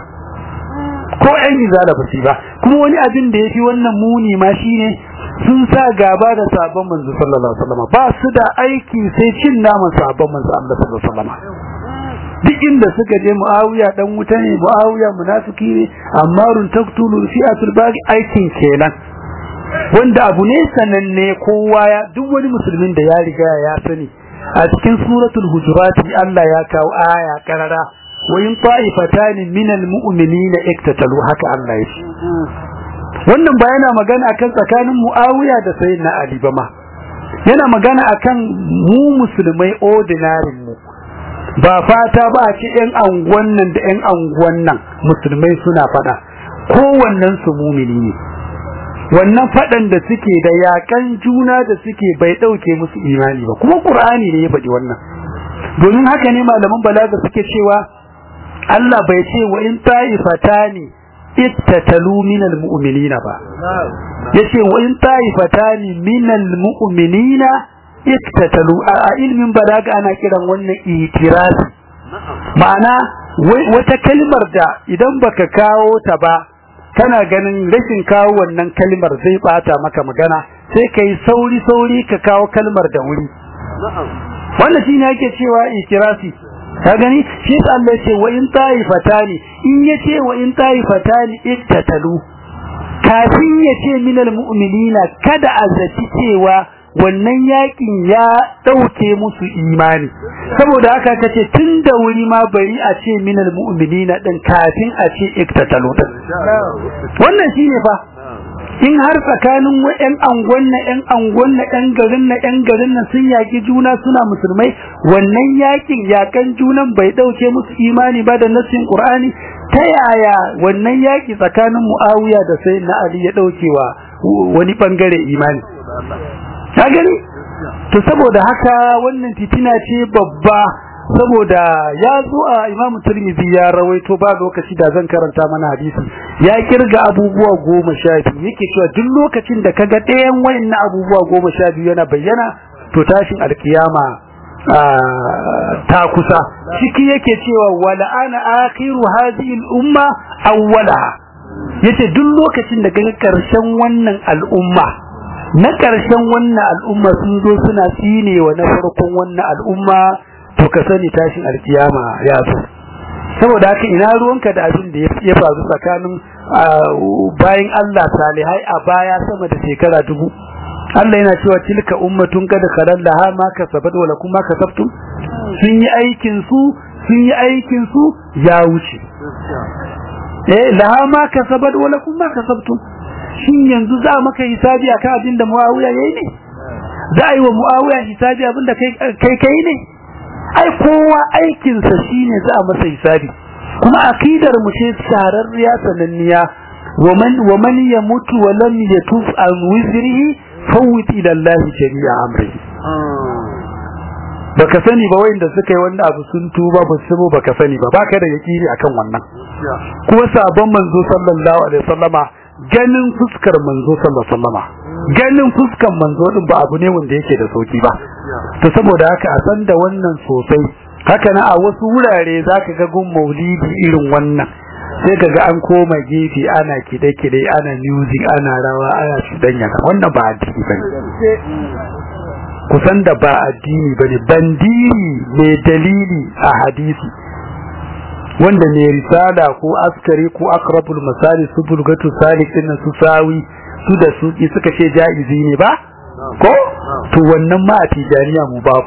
ko ƴan izala ba su ba. Kuma wani abin da yafi wannan muni ma shine sun sa gaba da sabon manzo sallallahu alaihi wasallam, ba su da aiki sai cin naman sabon manzo Allah sallallahu alaihi wasallam. Duk inda suka je Muawiya dan wuta ne, Muawiya munafiki ne, Ammarun taqtulu fi'atul baqi, aikin kenan wanda abu ne sananne kowa ya, duk wani musulmin da ya riga ya sani. A cikin suratul hujurat Allah ya kawo aya karara, wa in ta'ifatan minal mu'minina iktatalu, haka Allah ya ce. Wannan ba yana magana akan tsakanin Muawiya da Sayyidina Ali ba ma, yana magana akan mu musulmai ordinary mu. Ba fata ba a ce ƴan anguwan nan da ƴan anguwan nan musulmai suna fada, kowannen su mumini ne. Wannan fadan da suke da yakan juna da suke bai dauke musu imani ba, kuma Qur'ani ne ya faɗi wannan. Domin haka ne malaman balaga suke cewa Allah bai ce wa in ta'ifatani ittatalu minal mu'minina ba, yace wa in ta'ifatani minal mu'minina ittatalu. A ilmin balaga ana kiran wannan itirasi, ma'ana wata kalmar da idan baka kawo ta ba kana ganin rashin kawo wannan kalmar zai bata maka magana, sai kai sauri ka kawo kalmar da wuri. Wannan shine yake cewa itirasi. Ka gani shi Allah ce wa in taifatani, in yace wa in taifatani ittatalu kafin yace minal mu'minina, kada azaci cewa wannan yakin ya dauke musu imani. Saboda haka kace tun da wuri ma bari a ce minal mu'minina din kafin a ce iktatalu. Wannan shine fa in har tsakanin ƴan angon na ƴan garin na sun yaki juna suna musulmai, wannan yakan junan bai dauke musu imani ba da nassin Qur'ani, ta yaya wannan yaki tsakanin Muawiya da Sayyidina Ali ya daukewa wani bangare imani? Ka gani? To saboda haka wannan fitina ce babba, saboda ya zo a Imam Tirmidhi ya rawaito, ba lokaci da zan karanta mana hadisi, ya kirga abubuwa 12 yake cewa duk lokacin da kaga ɗayan wayannan abubuwa 12 yana bayyana to tashin alkiyama ta kusa. Ciki yake cewa wala ana akhiru hadhihi al-umma awwalaha, yace duk lokacin da kaga karshen wannan al'umma, na karshen wannan al'umma sun zo suna tsinewa na farkon wannan al'umma, to ka sani tashin alkiyama ya zo. Saboda haka ina ruwanka da abin da ya faru tsakanin bayin Allah salihai a baya sama da shekara 1000. Allah yana cewa tilka ummatun kad khalallaha ma kasabat wa lakum ma kasabtum. Sun yi aikin su ya wuce. Laha ma kasabat wa lakum ma kasabtum. Shin yanzu za maka hisabi akan abin da Muawiya yayi ne? za a yi wa Muawiya hisabi abinda kai ne ai kowa aikinsa shine za a masa hisabi kuma akidar mu ce shararriya sananniya wa man yamutu wa lam yatuf an wizrihi fawwit ila Allah jami'a amri baka sani ba wanda suka yi wannan abu sun tuba ba su baka sani ba baka da yakini akan wannan kuma sabon manzo sallallahu alaihi wasallama ganin fuskar manzo sallallahu alaihi wasallama ganin fuskan manzo din ba abu ne wanda yake da sauki ba to saboda haka a san da wannan sosai haka na a wasu wurare zaka ga gun maulidi irin wannan sai kaga an koma gefe ana kide-kide ana music ana rawa ana shudanya wannan ba addini bane kusan da ba addini bane bandiri ne dalili a hadisi wanda ne risala ko askari ko akrabul masali su bulgatu salik din su sawi su da su suka ce jaizi ne ba ko to wannan ma a tijaniya mu babu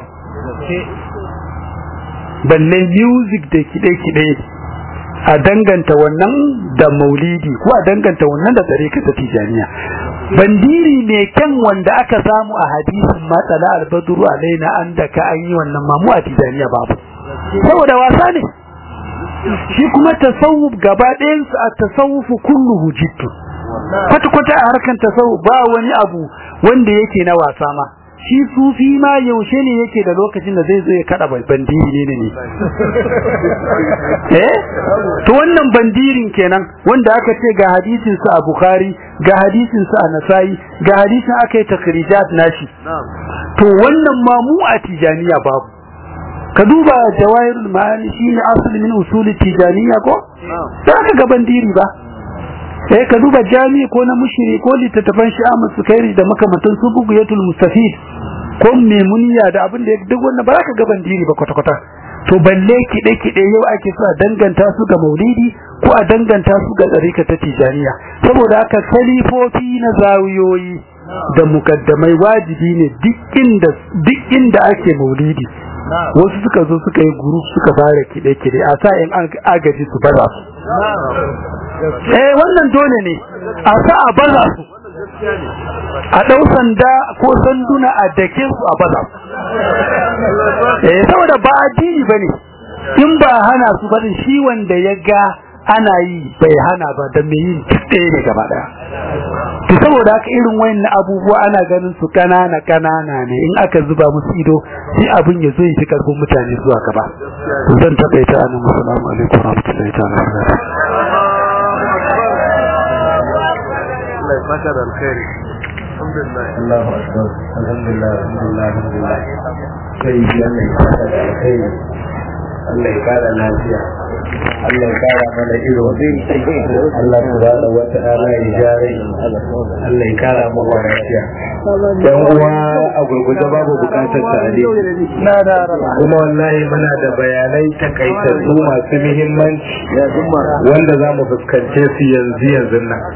balle music da kide-kide a danganta wannan da maulidi ko a danganta wannan da tsareka ta tijaniya bandiri ne kyan wanda aka samu a hadisin matsala albadru alaina an da ka an yi wannan mamu a tijaniya babu saboda wasa ne shi kuma tasawuf gaba ɗayansu a tasawufu kulluhu jiddu kwata-kwata a harkar tasawuf ba wani abu wanda yake na wasa ma shi sufi ma yaushe ne yake da lokacin da zai zo ya kada bandiri ne to wannan bandirin kenan wanda aka ce ga hadisin sa a Bukhari ga hadisin sa a Nasa'i ga hadisin aka yi takrijat nashi to wannan ma mu a tijaniya babu ka duba jawahirul ma'ani shine asali min usul tijaniya ko sai ga bandiri ba ka duba jami ko na mushiri ko littattafan Ahmad Sukairi da makamantan su bugiyatul mustafid ko memuniya da abin da duk wannan ba za ka ga bandiri ba kwata-kwata to balle kide yau ake so a danganta su ga maulidi ko a danganta su ga tsarika ta tijaniya saboda haka khalifofi na zawiyoyi da mukaddamai wajibi ne duk inda ake maulidi wasu suka zo suka yi group suka fara kide a sa in agaji su baza su wannan dole ne a sa a baza su a dau sanda ko sanduna a dake su a baza su saboda ba addini bane in ba hana su ba shi wanda ya ga ana yi bai hana ba da me yin tsaye ne gaba daya to saboda haka irin wayannan abubuwa ana ganin su kanana ne in aka zuba musu ido sai abin ya zo ya fi karfin mutane zuwa gaba zan takaita anan assalamu alaikum warahmatullahi ta'ala maka da alkhairi alhamdulillah Allahu akbar alhamdulillah sai Allah ya saka da alkhairi Allah ya kara lafiya Allah ya kara mana ido Allah subhanahu wa ta'ala ya jare Allah ya kara mana lafiya dan uwa a gurguje babu bukatar tare kuma wallahi muna da bayanai takaitattu masu muhimmanci wanda za mu fuskance su yanzu nan